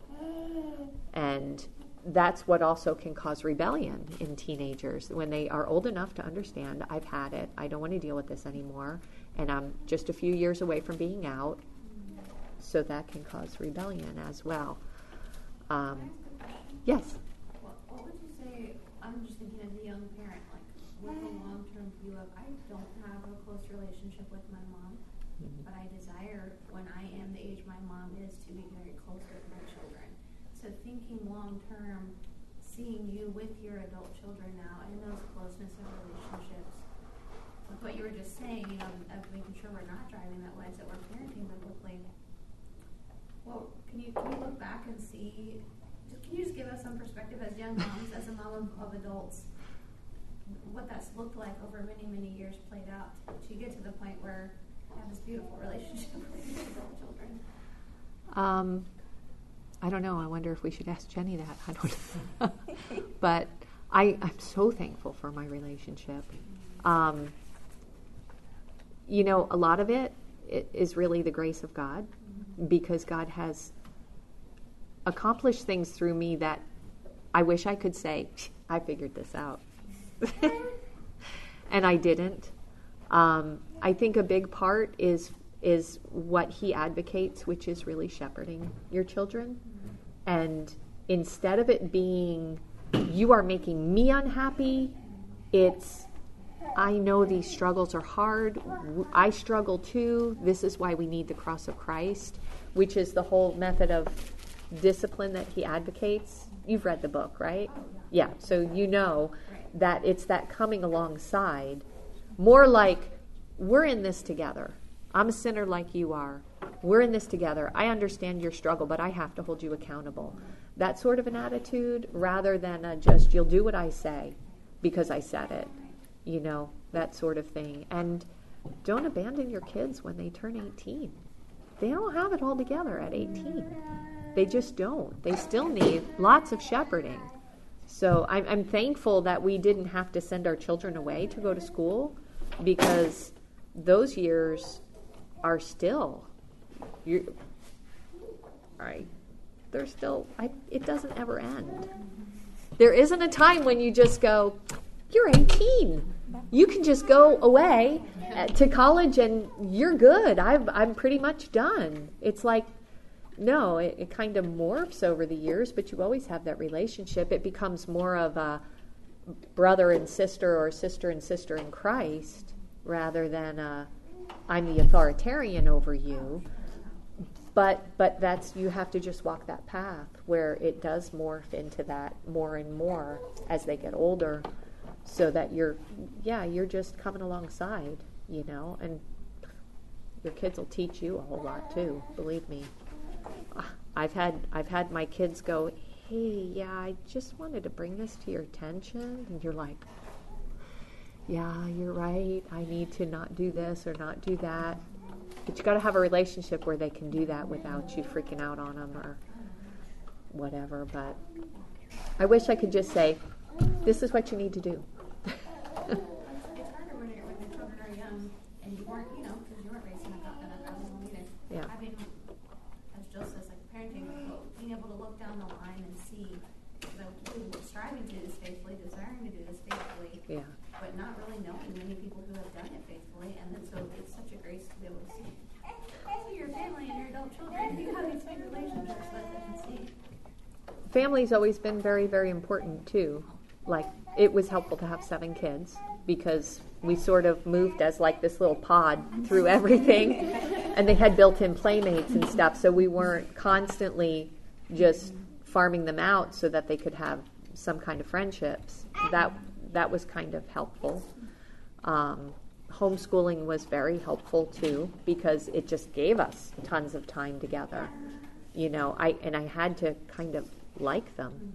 And that's what also can cause rebellion in teenagers when they are old enough to understand, I've had it, I don't want to deal with this anymore, and I'm just a few years away from being out. So that can cause rebellion as well. Um, yes? What, what would you say, I'm just thinking as a young parent, like with a long-term view of, I don't have a close relationship with my mom, mm-hmm. but I desire, when I am the age my mom is, to be very close with my children. So thinking long-term, seeing you with your adult children now and those closeness of relationships, with what you were just saying, you know, of making sure we're not driving that wedge, that we're parenting biblically. Well, can you, can you look back and see, can you just give us some perspective as young moms, as a mom of, of adults, what that's looked like over many, many years played out to get to the point where you have this beautiful relationship with your adult children? Um, I don't know. I wonder if we should ask Jenny that. I don't know. But I, I'm so thankful for my relationship. Um, you know, a lot of it, it is really the grace of God, because God has accomplished things through me that I wish I could say, I figured this out. And I didn't. Um, I think a big part is is what he advocates, which is really shepherding your children. And instead of it being, you are making me unhappy, it's, I know these struggles are hard. I struggle too. This is why we need the cross of Christ, which is the whole method of discipline that he advocates. You've read the book, right? Yeah, so you know that it's that coming alongside, more like, we're in this together. I'm a sinner like you are. We're in this together. I understand your struggle, but I have to hold you accountable. That sort of an attitude, rather than a just, you'll do what I say because I said it. You know, that sort of thing. And don't abandon your kids when they turn eighteen. They don't have it all together at eighteen. They just don't. They still need lots of shepherding. So I'm, I'm thankful that we didn't have to send our children away to go to school, because those years are still You, all right, there's still, I, it doesn't ever end. There isn't a time when you just go, you're eighteen. You can just go away uh, to college and you're good. I've, I'm pretty much done. It's like, no, it, it kind of morphs over the years, but you always have that relationship. It becomes more of a brother and sister or sister and sister in Christ rather than a, I'm the authoritarian over you. But but that's, you have to just walk that path where it does morph into that more and more as they get older, so that you're, yeah, you're just coming alongside, you know, and your kids will teach you a whole lot too, believe me. I've had I've had my kids go, hey, yeah, I just wanted to bring this to your attention, and you're like, yeah, you're right, I need to not do this or not do that. But you got to have a relationship where they can do that without you freaking out on them or whatever. But I wish I could just say, this is what you need to do. It's harder when, you're, when your children are young and you weren't, you know, because you weren't raised in a godly either. Yeah. Having, as Jill says, like parenting, being able to look down the line and see the people who are striving to do this faithfully, desiring to do this faithfully, Yeah. but not really knowing many people who have done it faithfully. And then so it's such a grace to be able to see, see your family and your adult children. You have these big relationships that they can see. Family's always been very, very important too. Like, it was helpful to have seven kids because we sort of moved as like this little pod through everything, and they had built-in playmates and stuff, so we weren't constantly just farming them out so that they could have some kind of friendships. That that was kind of helpful. Um, homeschooling was very helpful too because it just gave us tons of time together. You know, I and I had to kind of like them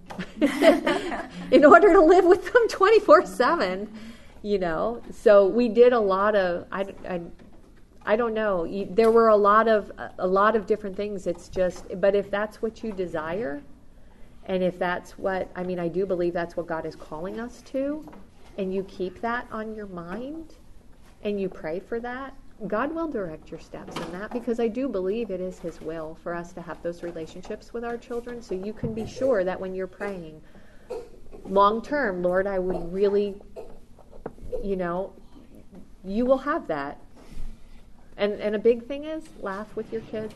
in order to live with them twenty-four seven, you know. So we did a lot of, I, I, I don't know, you, there were a lot of, a lot of different things. It's just, but if that's what you desire, and if that's what, I mean, I do believe that's what God is calling us to, and you keep that on your mind, and you pray for that, God will direct your steps in that, because I do believe it is His will for us to have those relationships with our children. So you can be sure that when you're praying, long term, Lord, I would really, you know, you will have that. And and a big thing is laugh with your kids.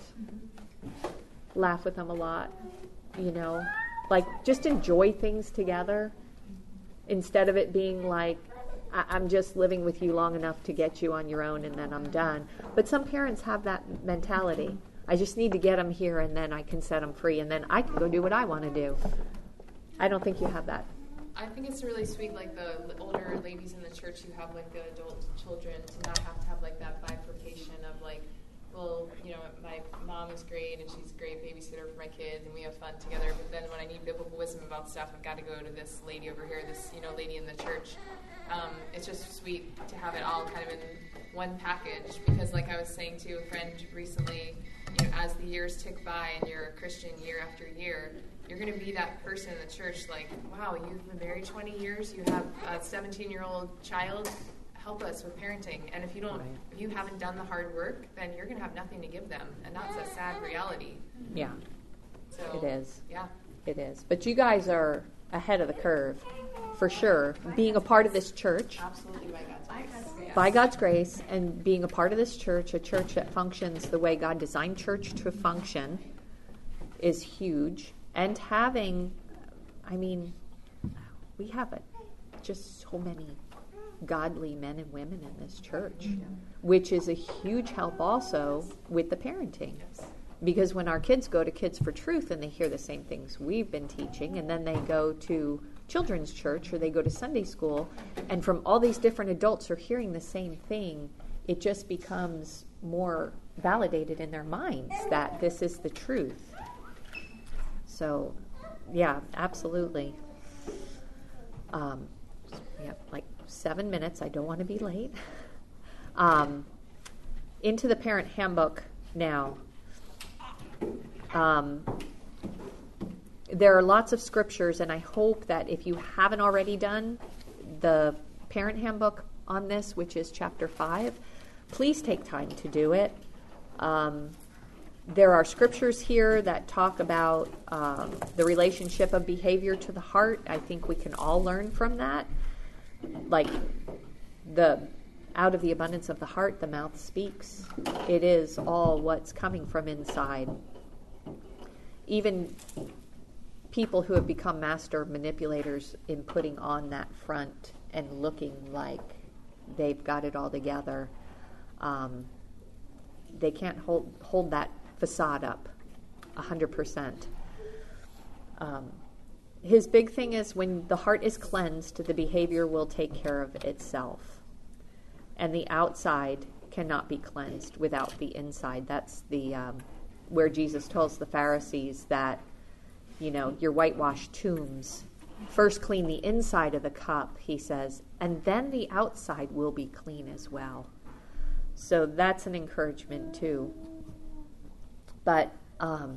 Laugh with them a lot, you know. Like, just enjoy things together instead of it being like, I'm just living with you long enough to get you on your own and then I'm done. But some parents have that mentality. I just need to get them here and then I can set them free and then I can go do what I want to do. I don't think you have that. I think it's really sweet, like the older ladies in the church who have like the adult children, to not have to have like that bifurcation of like, well, you know, my mom is great and she's a great babysitter for my kids and we have fun together, but then when I need biblical wisdom about stuff, I've got to go to this lady over here, this, you know, lady in the church. Um, it's just sweet to have it all kind of in one package, because like I was saying to a friend recently, you know, as the years tick by and you're a Christian year after year, you're going to be that person in the church like, wow, you've been married twenty years, you have a seventeen-year-old child, help us with parenting. And if you don't, if you haven't done the hard work, then you're going to have nothing to give them. And that's a sad reality. Yeah, so, it is. Yeah. It is. But you guys are ahead of the curve, for sure. Being a part of this church. Absolutely, by God's grace. By God's grace, and being a part of this church, a church that functions the way God designed church to function, is huge. And having, I mean, we have a, just so many godly men and women in this church, which is a huge help also with the parenting. Because when our kids go to Kids for Truth and they hear the same things we've been teaching, and then they go to children's church or they go to Sunday school, and from all these different adults are hearing the same thing, it just becomes more validated in their minds that this is the truth. So, yeah, absolutely. Um, we have like seven minutes. I don't want to be late. Um, into the parent handbook now. Um, there are lots of scriptures, and I hope that if you haven't already done the parent handbook on this, which is chapter five, please take time to do it. Um, there are scriptures here that talk about um, the relationship of behavior to the heart. I think we can all learn from that. Like, the out of the abundance of the heart, the mouth speaks. It is all what's coming from inside. Even people who have become master manipulators in putting on that front and looking like they've got it all together, um, they can't hold hold that facade up a hundred percent. Um, his big thing is when the heart is cleansed, the behavior will take care of itself. And the outside cannot be cleansed without the inside. That's the um, where Jesus tells the Pharisees that, you know, your whitewashed tombs, first clean the inside of the cup, he says, and then the outside will be clean as well. So that's an encouragement too. But um,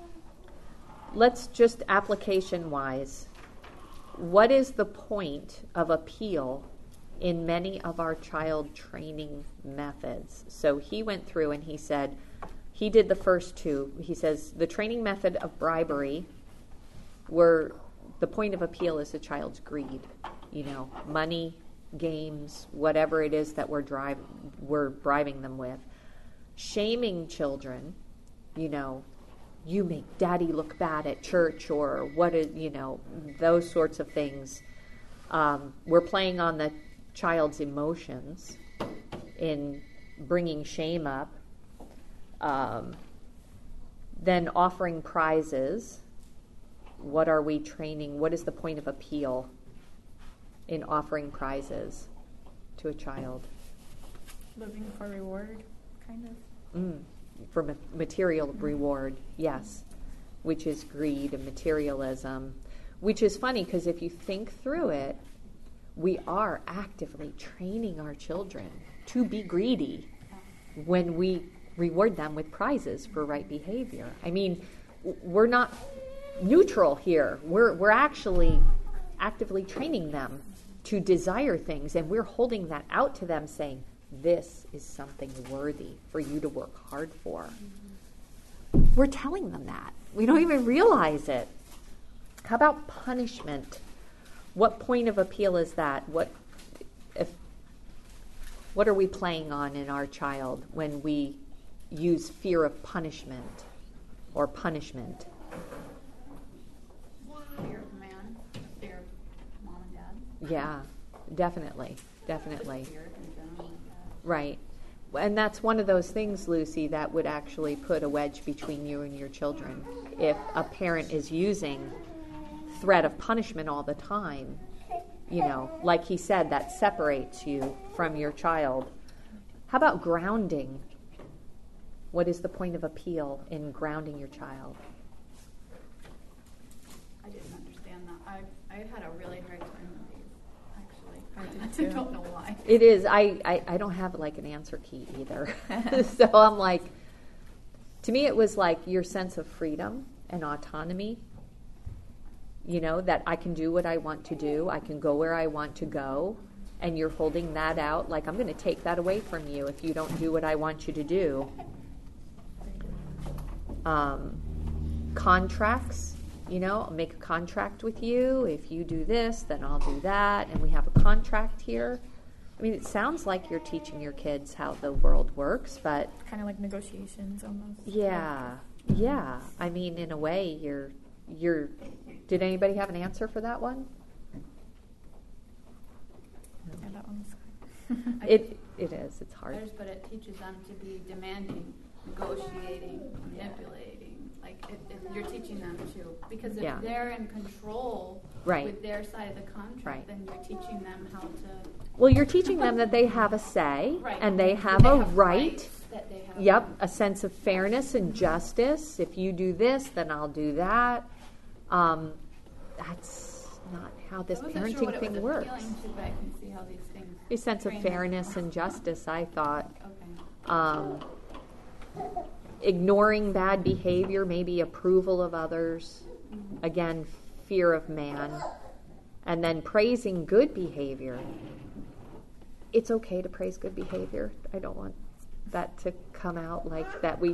let's just application-wise, what is the point of appeal in many of our child training methods? So he went through and he said, he did the first two. He says the training method of bribery, where the point of appeal is the child's greed, you know, money, games, whatever it is that we're drive we're bribing them with. Shaming children, you know, you make daddy look bad at church, or what is, you know, those sorts of things. Um, we're playing on the child's emotions in bringing shame up. Um, then offering prizes. What are we training? What is the point of appeal in offering prizes to a child? Living for reward, kind of. Mm, for ma- material reward, yes, which is greed and materialism, which is funny because if you think through it, we are actively training our children to be greedy when we reward them with prizes for right behavior. I mean, w- we're not neutral here. We're we're actually actively training them to desire things, and we're holding that out to them saying, this is something worthy for you to work hard for. Mm-hmm. We're telling them that. We don't even realize it. How about punishment? What point of appeal is that? What if what are we playing on in our child when we use fear of punishment or punishment? Fear of man, fear of mom and dad. Yeah, definitely, definitely. Just fear in general. Right. And that's one of those things, Lucy, that would actually put a wedge between you and your children. If a parent is using threat of punishment all the time, you know, like he said, that separates you from your child. How about grounding? What is the point of appeal in grounding your child? I didn't understand that. I I had a really hard time with these, actually. I did I too. don't know why. It is. I, I, I don't have like an answer key either. So I'm like, to me it was like your sense of freedom and autonomy. You know, that I can do what I want to do. I can go where I want to go. And you're holding that out. Like, I'm going to take that away from you if you don't do what I want you to do. Um, contracts, you know, I'll make a contract with you. If you do this, then I'll do that. And we have a contract here. I mean, it sounds like you're teaching your kids how the world works, but... Kind of like negotiations almost. Yeah, yeah. I mean, in a way, you're... you're. Did anybody have an answer for that one? Yeah, that one's It it is. It's hard. I just, but it teaches them to be demanding, negotiating, manipulating. Like, it, it, you're teaching them to. Because if Yeah. they're in control Right. with their side of the contract, Right. then you're teaching them how to... Well, you're teaching them that they have a say, Right. and they have They a have right. rights that they have. Yep, a sense of fairness and justice. If you do this, then I'll do that. Um, that's not how this I wasn't sure what parenting it thing was works. appealing to, but I can see how these things... A sense of train them. fairness and justice, I thought. Okay. Um, ignoring bad behavior, maybe approval of others. Again, fear of man. And then praising good behavior. It's okay to praise good behavior. I don't want that to come out like that we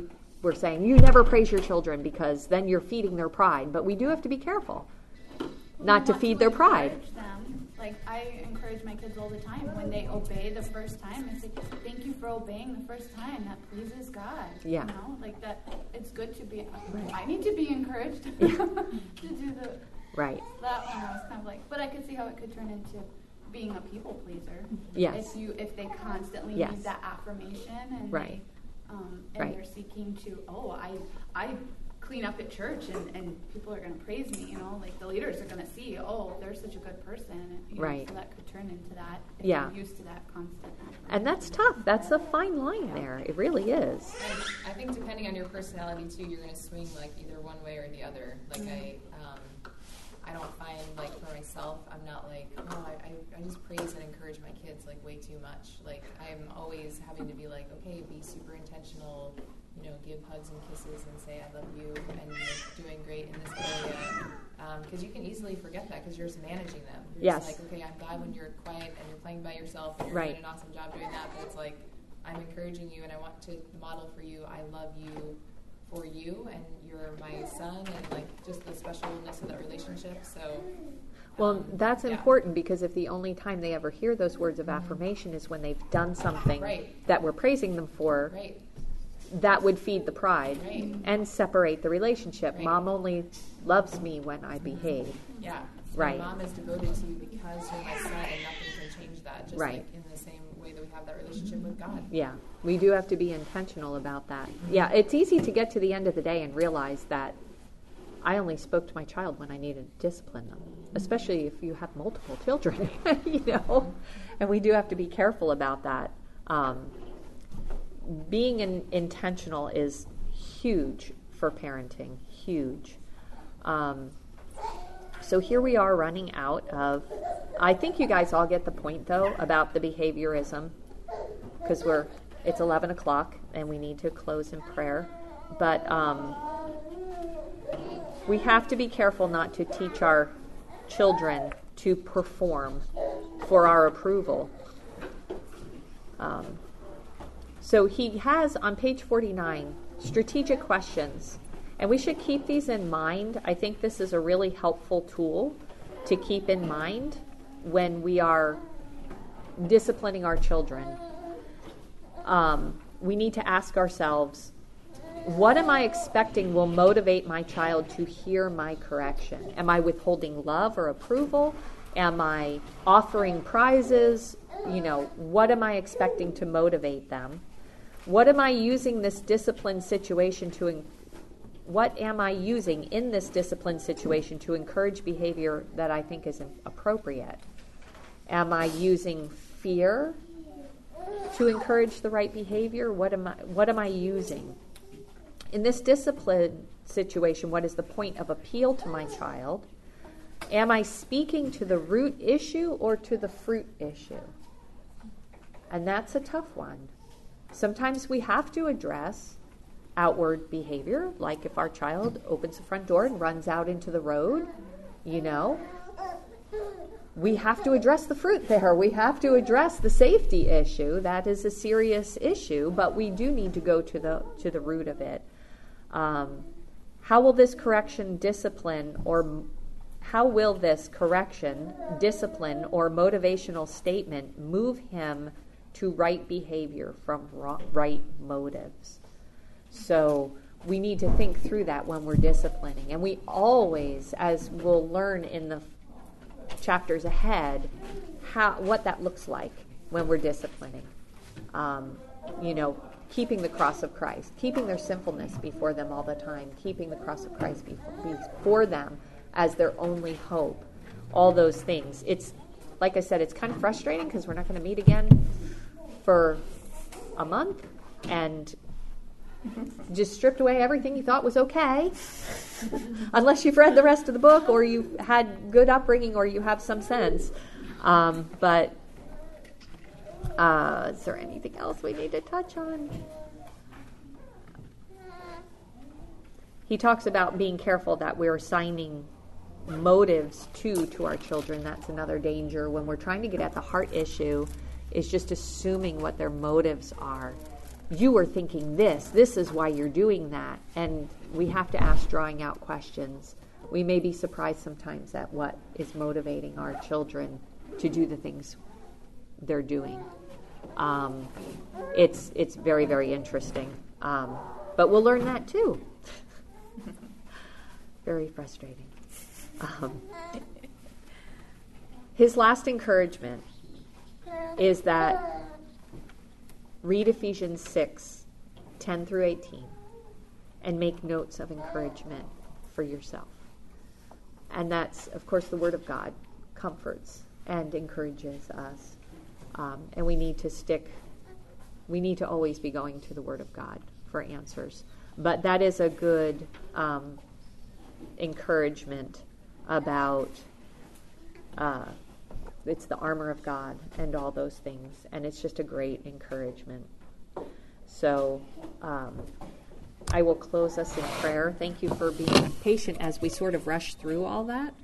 we're saying you never praise your children because then you're feeding their pride. But we do have to be careful not to want feed their pride. encourage them. Like, I encourage my kids all the time when they obey the first time. It's like, thank you for obeying the first time. That pleases God. Yeah. You know, like that. It's good to be. I need to be encouraged Yeah. to do the Right. that one. I was kind of like, but I could see how it could turn into being a people pleaser. Yes. If you if they constantly Yes. need that affirmation and Right. they, um, and Right. they're seeking to, oh, I I clean up at church and, and people are going to praise me, you know, like the leaders are going to see, oh, they're such a good person. You know, Right. So that could turn into that if Yeah. you're used to that constant. And that's tough. That's a fine line there. It really is. And I think depending on your personality too, you're going to swing like either one way or the other. Like I, um, I don't find like for myself, I'm not like, oh, I, I, I just praise and encourage my kids like way too much. Like I'm always having to be like, okay, be super intentional, you know, give hugs and kisses and say I love you and you're doing great in this area. Because um, you can easily forget that because you're just managing them. You're Yes. just like, okay, I'm glad when you're quiet and you're playing by yourself and you're Right. doing an awesome job doing that. But it's like, I'm encouraging you and I want to model for you, I love you for you and you're my son and like just the specialness of that relationship. So Well, um, that's yeah. important because if the only time they ever hear those words of affirmation is when they've done something Right. that we're praising them for, Right. that would feed the pride Right. and separate the relationship. Right. Mom only loves me when I behave. Yeah. So Right. My mom is devoted to you because you're my son and nothing can change that. Just Right. like in the same way that we have that relationship with God. Yeah, we do have to be intentional about that. Yeah, it's easy to get to the end of the day and realize that I only spoke to my child when I needed to discipline them, especially if you have multiple children, you know, and we do have to be careful about that. Um, being in, intentional is huge for parenting, huge. Um, so here we are running out of, I think you guys all get the point though about the behaviorism, because we're, it's eleven o'clock and we need to close in prayer. But um, we have to be careful not to teach our children to perform for our approval. Um, so he has on page forty-nine strategic questions, and we should keep these in mind. I think this is a really helpful tool to keep in mind when we are disciplining our children. Um, we need to ask ourselves, what am I expecting will motivate my child to hear my correction? Am I withholding love or approval? Am I offering prizes? You know, what am I expecting to motivate them? What am I using this discipline situation to en- what am I using in this discipline situation to encourage behavior that I think is appropriate? Am I using fear to encourage the right behavior? What am I what am I using? In this discipline situation, what is the point of appeal to my child? Am I speaking to the root issue or to the fruit issue? And that's a tough one. Sometimes we have to address outward behavior, like if our child opens the front door and runs out into the road, you know, we have to address the fruit there. We have to address the safety issue. That is a serious issue, but we do need to go to the to the root of it. Um, how will this correction, discipline, or how will this correction, discipline, or motivational statement move him to right behavior from right motives? So we need to think through that when we're disciplining. And we always, as we'll learn in the chapters ahead, how what that looks like when we're disciplining. Um, you know, keeping the cross of Christ, keeping their sinfulness before them all the time, keeping the cross of Christ before, before them as their only hope. All those things. It's, like I said, it's kind of frustrating because we're not going to meet again for a month, and just stripped away everything you thought was okay, unless you've read the rest of the book or you've had good upbringing or you have some sense. Um, but uh, is there anything else we need to touch on? He talks about being careful that we're assigning motives to to our children. That's another danger when we're trying to get at the heart issue, is just assuming what their motives are. you were thinking this, this is why you're doing that. And we have to ask drawing out questions. We may be surprised sometimes at what is motivating our children to do the things they're doing. Um, it's it's very, very interesting. Um, but we'll learn that too. Very frustrating. Um, his last encouragement is that read Ephesians six, ten through eighteen, and make notes of encouragement for yourself. And that's, of course, the Word of God comforts and encourages us. Um, and we need to stick, we need to always be going to the Word of God for answers. But that is a good um, encouragement about, uh, it's the armor of God and all those things. And it's just a great encouragement. So um, I will close us in prayer. Thank you for being patient as we sort of rush through all that.